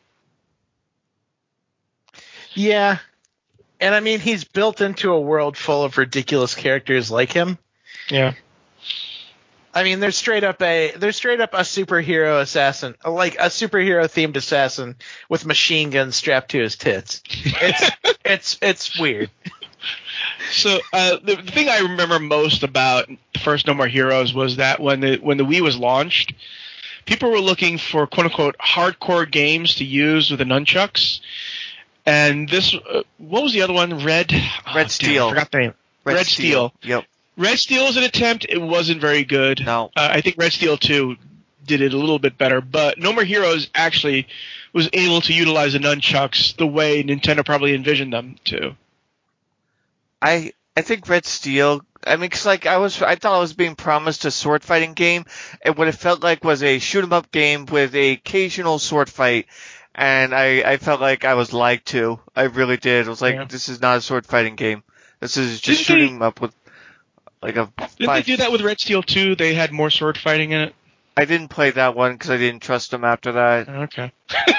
Speaker 2: Yeah, and I mean he's built into a world full of ridiculous characters like him.
Speaker 1: Yeah.
Speaker 2: I mean, there's straight up a there's straight up a superhero assassin, like a superhero themed assassin with machine guns strapped to his tits. It's it's it's weird.
Speaker 1: So uh, the, the thing I remember most about the first No More Heroes was that when the when the Wii was launched, people were looking for quote unquote hardcore games to use with the nunchucks, and this uh, what was the other one? Red
Speaker 3: Red
Speaker 1: oh,
Speaker 3: Steel.
Speaker 1: Damn, I forgot the name.
Speaker 3: Red,
Speaker 1: Red
Speaker 3: Steel.
Speaker 1: Steel.
Speaker 3: Yep.
Speaker 1: Red Steel was an attempt. It wasn't very good.
Speaker 3: No.
Speaker 1: Uh, I think Red Steel two did it a little bit better, but No More Heroes actually was able to utilize the nunchucks the way Nintendo probably envisioned them to.
Speaker 3: I I think Red Steel. I mean, 'cause like I was, I thought I was being promised a sword fighting game, and what it felt like was a shoot 'em up game with a occasional sword fight, and I I felt like I was lied to. I really did. I was like,
Speaker 1: Yeah.
Speaker 3: this is not a sword fighting game. This is just
Speaker 1: Didn't
Speaker 3: shooting
Speaker 1: they-
Speaker 3: 'em up with like a.
Speaker 1: Didn't
Speaker 3: five,
Speaker 1: they do that with Red Steel two? They had more sword fighting in it.
Speaker 3: I didn't play that one because I didn't trust them after that.
Speaker 1: Okay.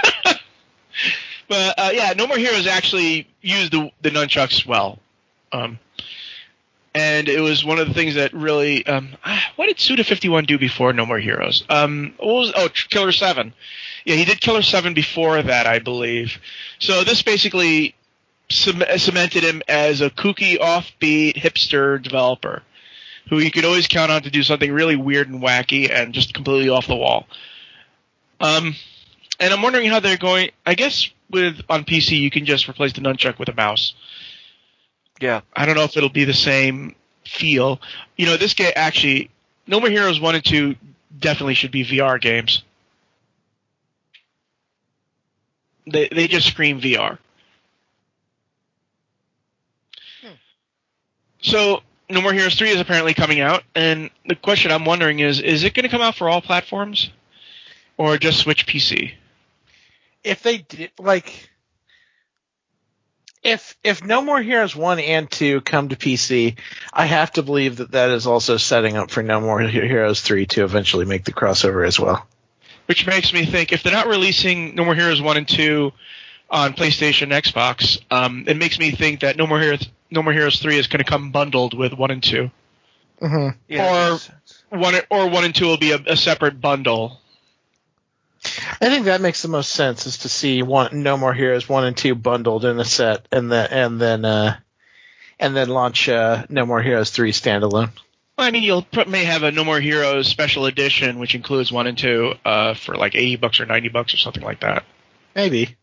Speaker 1: But uh, yeah, No More Heroes actually used the the nunchucks well, um, and it was one of the things that really. Um, what did Suda fifty-one do before No More Heroes? Um, what was oh Killer seven? Yeah, he did Killer seven before that, I believe. So this basically cemented him as a kooky, offbeat hipster developer who you could always count on to do something really weird and wacky and just completely off the wall. Um, and I'm wondering how they're going. I guess with on P C you can just replace the nunchuck with a mouse.
Speaker 3: Yeah.
Speaker 1: I don't know if it'll be the same feel. You know, this game actually, No More Heroes one and two definitely should be V R games. They they just scream V R. Hmm. So No More Heroes three is apparently coming out, and the question I'm wondering is, is it going to come out for all platforms? Or just Switch P C?
Speaker 2: If they did, like, if if No More Heroes one and two come to P C, I have to believe that that is also setting up for No More Heroes three to eventually make the crossover as well.
Speaker 1: Which makes me think, if they're not releasing No More Heroes one and two on PlayStation and Xbox, um, it makes me think that No More Heroes, No More Heroes three is going to come bundled with one and two.
Speaker 2: Mm-hmm.
Speaker 3: Yeah,
Speaker 1: or one or one and two will be a, a separate bundle.
Speaker 2: I think that makes the most sense, is to see one No More Heroes one and two bundled in a set, and then and then uh, and then launch uh, No More Heroes three standalone.
Speaker 1: Well, I mean, you'll put, may have a No More Heroes special edition, which includes one and two, uh, for like eighty bucks or ninety bucks or something like that.
Speaker 2: Maybe.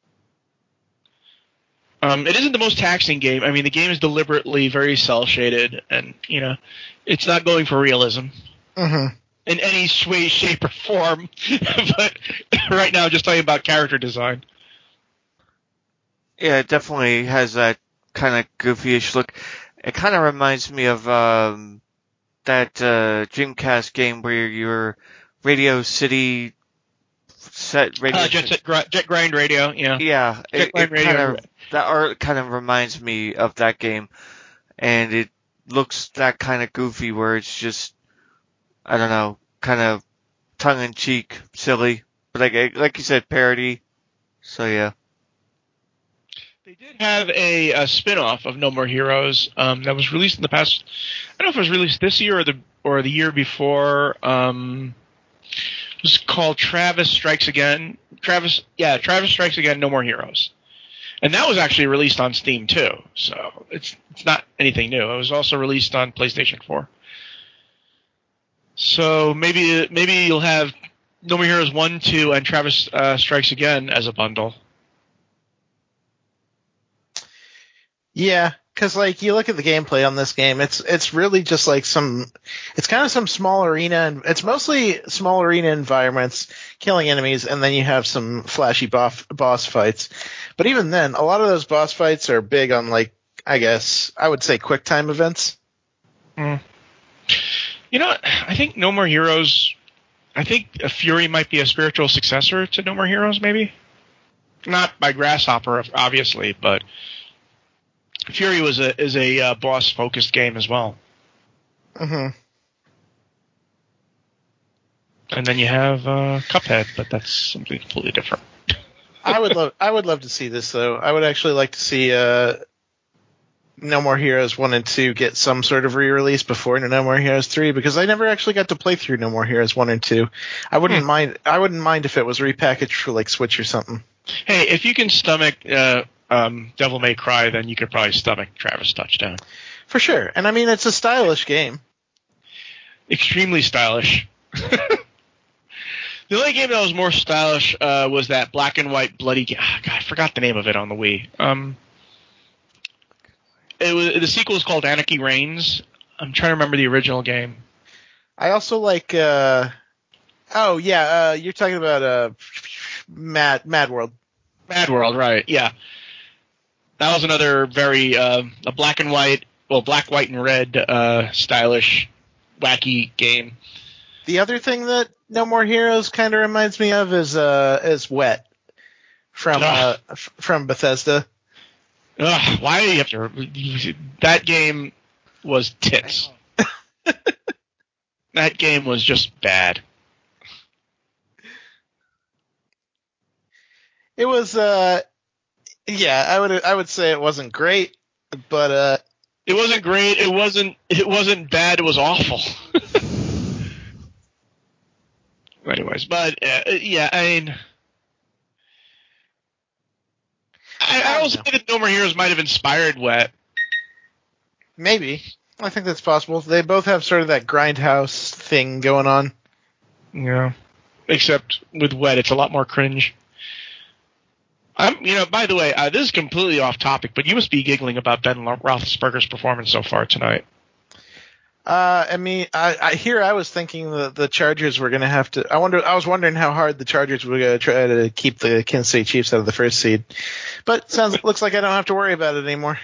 Speaker 1: Um, it isn't the most taxing game. I mean, the game is deliberately very cel shaded, and you know, it's not going for realism.
Speaker 2: Mm-hmm.
Speaker 1: In any way, shape, or form. But right now, just talking about character design.
Speaker 3: Yeah, it definitely has that kind of goofy-ish look. It kind of reminds me of um, that uh, Dreamcast game where you're Radio City set radio.
Speaker 1: Uh, Jet, Set, Gr- Jet Grind Radio, yeah.
Speaker 3: Yeah,
Speaker 1: Jet
Speaker 3: it,
Speaker 1: Grind
Speaker 3: it kind
Speaker 1: Radio.
Speaker 3: of that art kind of reminds me of that game, and it looks that kind of goofy where it's just, I don't know, kind of tongue-in-cheek, silly, but like like you said, parody. So yeah.
Speaker 1: They did have a, a spin-off of No More Heroes um, that was released in the past. I don't know if it was released this year or the or the year before. Um, it was called Travis Strikes Again. Travis, yeah, Travis Strikes Again. No More Heroes, and that was actually released on Steam too. So it's it's not anything new. It was also released on PlayStation four. So maybe maybe you'll have No More Heroes one, two, and Travis uh, Strikes Again as a bundle.
Speaker 2: Yeah, because like you look at the gameplay on this game, it's it's really just like some, it's kind of some small arena, and it's mostly small arena environments, killing enemies, and then you have some flashy boss boss fights. But even then, a lot of those boss fights are big on, like, I guess I would say quick time events.
Speaker 1: Mm. You know, I think No More Heroes. I think Fury might be a spiritual successor to No More Heroes, maybe. Not by Grasshopper, obviously, but Fury was a is a uh, boss focused game as well.
Speaker 2: Mm-hmm.
Speaker 1: And then you have uh, Cuphead, but that's something completely different.
Speaker 2: I would love I would love to see this though. I would actually like to see uh, No More Heroes one and two get some sort of re-release before No More Heroes three, because I never actually got to play through No More Heroes one and two. I wouldn't
Speaker 1: Hmm.
Speaker 2: mind I wouldn't mind if it was repackaged for like Switch or something.
Speaker 1: Hey, if you can stomach uh, um, Devil May Cry, then you could probably stomach Travis Touchdown.
Speaker 2: For sure. And I mean, it's a stylish game.
Speaker 1: Extremely stylish. The only game that was more stylish uh, was that black and white bloody game. Ah, God, I forgot the name of it on the Wii. Um, it was the sequel is called Anarchy Reigns. I'm trying to remember the original game.
Speaker 2: I also like. Uh, oh yeah, uh, you're talking about uh, Mad Mad World.
Speaker 1: Mad World, right? Yeah, that was another very uh, a black and white, well, black, white, and red, uh, stylish, wacky game.
Speaker 2: The other thing that No More Heroes kind of reminds me of is uh, is Wet from uh, f- from Bethesda.
Speaker 1: Ugh, why do you have to? That game was tits. That game was just bad.
Speaker 2: It was, uh, yeah, I would I would say it wasn't great, but uh,
Speaker 1: it wasn't great. It wasn't. It wasn't bad. It was awful. Anyways, but uh, yeah, I mean, I, I also think that No More Heroes might have inspired Wet.
Speaker 2: Maybe. I think that's possible. They both have sort of that grindhouse thing going on.
Speaker 1: Yeah. Except with Wet, it's a lot more cringe. I'm, you know, by the way, uh, this is completely off topic, but you must be giggling about Ben Roethlisberger's performance so far tonight.
Speaker 2: Uh, I mean, I, I here I was thinking that the Chargers were going to have to. I wonder. I was wondering how hard the Chargers were going to try to keep the Kansas City Chiefs out of the first seed. But sounds looks like I don't have to worry about it anymore.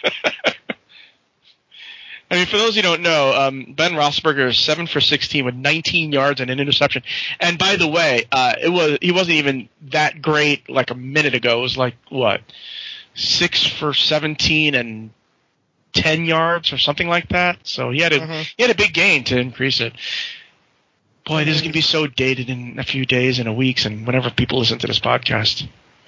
Speaker 1: I mean, for those who don't know, um, Ben Roethlisberger is seven for sixteen with nineteen yards and an interception. And by the way, uh, it was he wasn't even that great like a minute ago. It was like what, six for seventeen and ten yards or something like that. So he had a mm-hmm. he had a big gain to increase it. Boy, mm-hmm. This is gonna be so dated in a few days and a weeks, and whenever people listen to this podcast.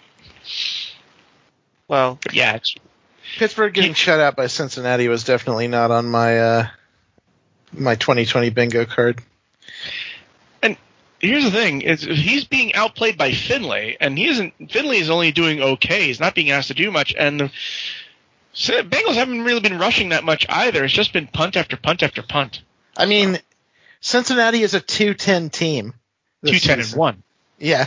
Speaker 3: Well,
Speaker 1: but yeah. It's,
Speaker 2: Pittsburgh getting he, shut out by Cincinnati was definitely not on my uh, my twenty twenty bingo card.
Speaker 1: And here's the thing: is he's being outplayed by Finley, and he isn't. Finley is only doing okay. He's not being asked to do much, and the Bengals haven't really been rushing that much either. It's just been punt after punt after punt.
Speaker 2: I mean, Cincinnati is a two ten team.
Speaker 1: two ten and one.
Speaker 2: Yeah,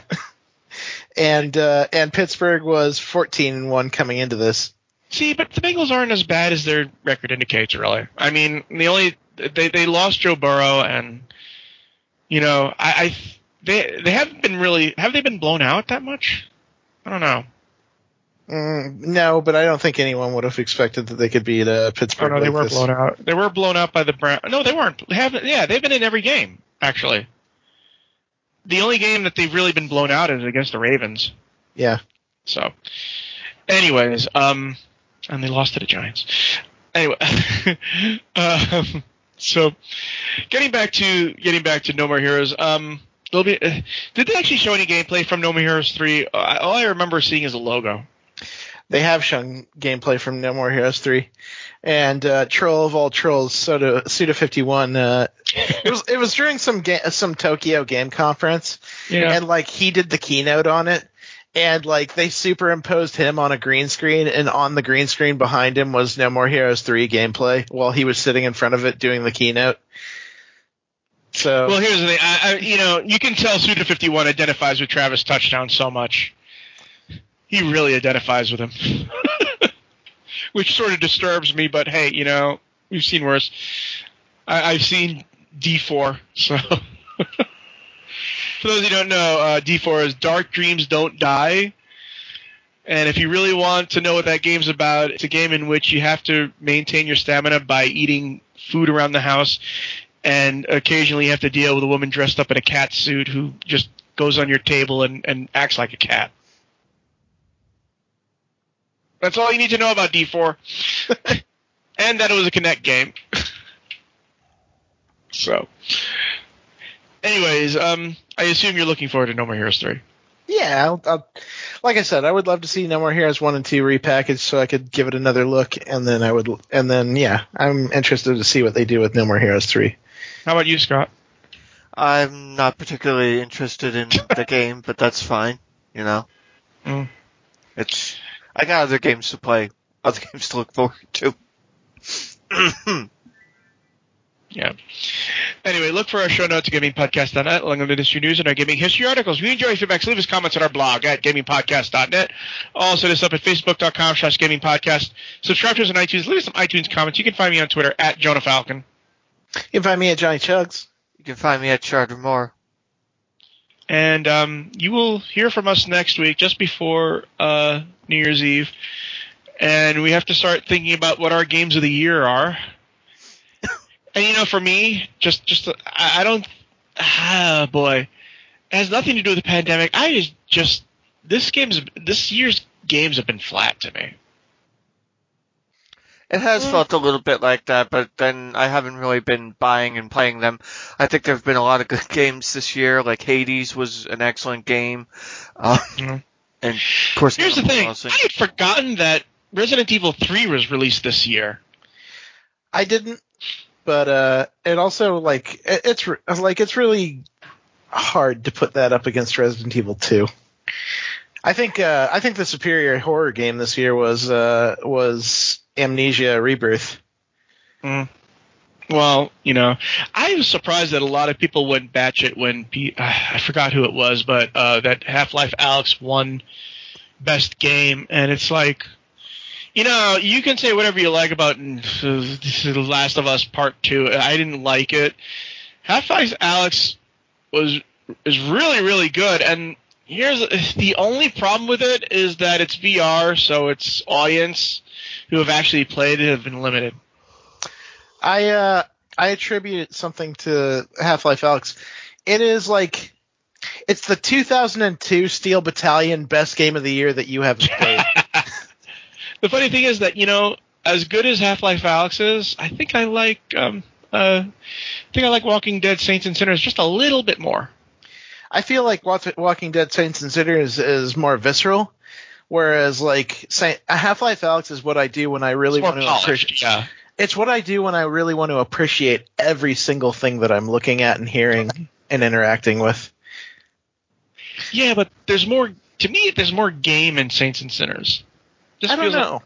Speaker 2: and uh, and Pittsburgh was fourteen and one coming into this.
Speaker 1: See, but the Bengals aren't as bad as their record indicates, really. I mean, the only they they lost Joe Burrow, and you know, I, I they they haven't been really have they been blown out that much? I don't know.
Speaker 2: Mm, no, but I don't think anyone would have expected that they could beat uh, Pittsburgh.
Speaker 1: Oh no, they
Speaker 2: like
Speaker 1: were
Speaker 2: this.
Speaker 1: blown out. They were blown out by the Browns. No, they weren't. They haven't. Yeah, they've been in every game actually. The only game that they've really been blown out is against the Ravens.
Speaker 2: Yeah.
Speaker 1: So, anyways, um. And they lost to the Giants. Anyway, um, so getting back to getting back to No More Heroes. Um, be, uh, did they actually show any gameplay from No More Heroes three? Uh, all I remember seeing is a logo.
Speaker 2: They have shown gameplay from No More Heroes three, and uh, troll of all trolls, Suda fifty-one. Uh, it was it was during some ga- some Tokyo game conference,
Speaker 1: yeah.
Speaker 2: And like he did the keynote on it. And, like, they superimposed him on a green screen, and on the green screen behind him was No More Heroes three gameplay while he was sitting in front of it doing the keynote. So,
Speaker 1: well, here's the thing. I, I, you know, you can tell Suda fifty-one identifies with Travis Touchdown so much. He really identifies with him. Which sort of disturbs me, but hey, you know, we've seen worse. I, I've seen D four, so... For those who don't know, uh, D four is Dark Dreams Don't Die. And if you really want to know what that game's about, it's a game in which you have to maintain your stamina by eating food around the house. And occasionally you have to deal with a woman dressed up in a cat suit who just goes on your table and, and acts like a cat. That's all you need to know about D four. And that it was a Kinect game. So... Anyways, um, I assume you're looking forward to No More Heroes three.
Speaker 2: Yeah, I'll, I'll, like I said, I would love to see No More Heroes one and two repackaged so I could give it another look, and then I would, and then yeah, I'm interested to see what they do with No More Heroes three.
Speaker 1: How about you, Scott?
Speaker 3: I'm not particularly interested in the game, but that's fine. You know,
Speaker 1: mm.
Speaker 3: it's I got other games to play, other games to look forward to.
Speaker 1: Yeah. Anyway, look for our show notes at gaming podcast dot net, along with industry news and our gaming history articles. We enjoy your feedback, so leave us comments on our blog at gaming podcast dot net. Also, hit us up at facebook dot com slash gaming podcast. Subscribe to us on iTunes. Leave us some iTunes comments. You can find me on Twitter at Jonah Falcon.
Speaker 2: You can find me at Johnny Chugs.
Speaker 3: You can find me at Charter Moore.
Speaker 1: And um, you will hear from us next week, just before uh, New Year's Eve. And we have to start thinking about what our games of the year are. And, you know, for me, just, just I, I don't – ah, boy. It has nothing to do with the pandemic. I just, just – this game's – this year's games have been flat to me.
Speaker 3: It has mm. felt a little bit like that, but then I haven't really been buying and playing them. I think there have been a lot of good games this year, like Hades was an excellent game. Uh, mm. And, of course,
Speaker 1: here's the thing. I had forgotten that Resident Evil three was released this year.
Speaker 2: I didn't, but uh, it also, like, it, it's like it's really hard to put that up against Resident Evil two. I think uh, I think the superior horror game this year was uh, was Amnesia Rebirth.
Speaker 1: Mm. Well, you know, I was surprised that a lot of people went batshit when P- uh, I forgot who it was, but uh, that Half-Life Alyx won Best Game, and it's like, you know, you can say whatever you like about uh, The Last of Us Part Two. I didn't like it. Half-Life Alyx was is really really good, and here's the only problem with it is that it's V R, so its audience who have actually played it have been limited.
Speaker 2: I uh, I attribute something to Half-Life Alyx. It is like it's the two thousand two Steel Battalion best game of the year that you haven't played.
Speaker 1: The funny thing is that, you know, as good as Half-Life Alyx is, I think I like um uh I think I like Walking Dead Saints and Sinners just a little bit more.
Speaker 2: I feel like Walking Dead Saints and Sinners is more visceral, whereas like Half-Life Alyx is what I do when I really want to appreciate. Yeah. It's what I do when I really want to appreciate every single thing that I'm looking at and hearing and interacting with.
Speaker 1: Yeah, but there's more to me. There's more game in Saints and Sinners.
Speaker 2: Just I don't know.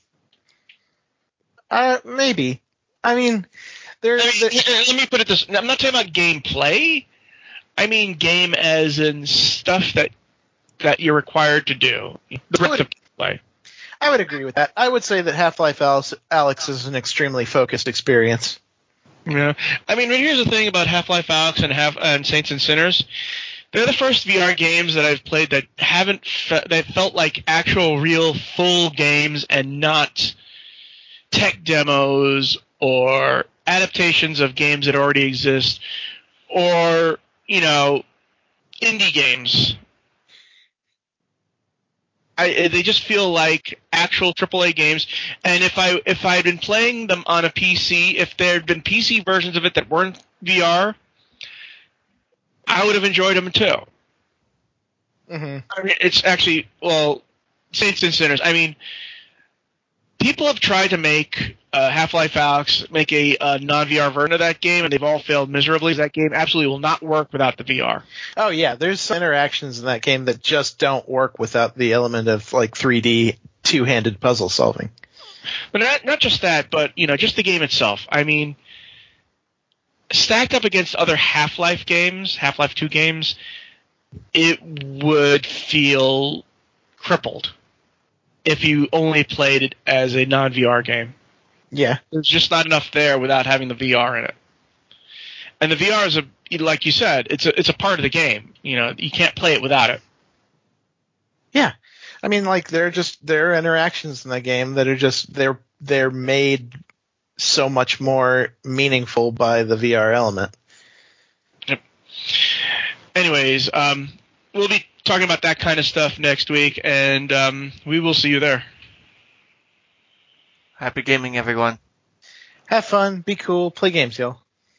Speaker 2: Like, uh, maybe. I mean, there's.
Speaker 1: I mean, the, let me put it this: I'm not talking about gameplay. I mean game as in stuff that that you're required to do. The rest of gameplay.
Speaker 2: I would agree with that. I would say that Half-Life Alyx is an extremely focused experience.
Speaker 1: Yeah, I mean, here's the thing about Half-Life Alyx and Half and Saints and Sinners. They're the first V R games that I've played that haven't fe- that felt like actual, real, full games and not tech demos or adaptations of games that already exist, or you know, indie games. I, they just feel like actual triple A games, and if I if I had been playing them on a P C, if there had been P C versions of it that weren't V R, I would have enjoyed them too.
Speaker 2: Mm-hmm.
Speaker 1: I mean, it's actually well, Saints and Sinners. I mean, people have tried to make uh, Half-Life Alyx make a uh, non-V R version of that game, and they've all failed miserably. That game absolutely will not work without the V R.
Speaker 2: Oh yeah, there's some interactions in that game that just don't work without the element of like three D two-handed puzzle solving.
Speaker 1: But not not just that, but you know, just the game itself. I mean, stacked up against other Half-Life games, Half-Life two games, it would feel crippled if you only played it as a non-V R game.
Speaker 2: Yeah.
Speaker 1: There's just not enough there without having the V R in it. And the V R is a, like you said, it's a it's a part of the game. You know, you can't play it without it.
Speaker 2: Yeah. I mean, like, there are just there are interactions in the game that are just they're they're made so much more meaningful by the V R element.
Speaker 1: Yep. Anyways, um, we'll be talking about that kind of stuff next week, and um, we will see you there.
Speaker 3: Happy gaming, everyone.
Speaker 2: Have fun, be cool, play games, y'all.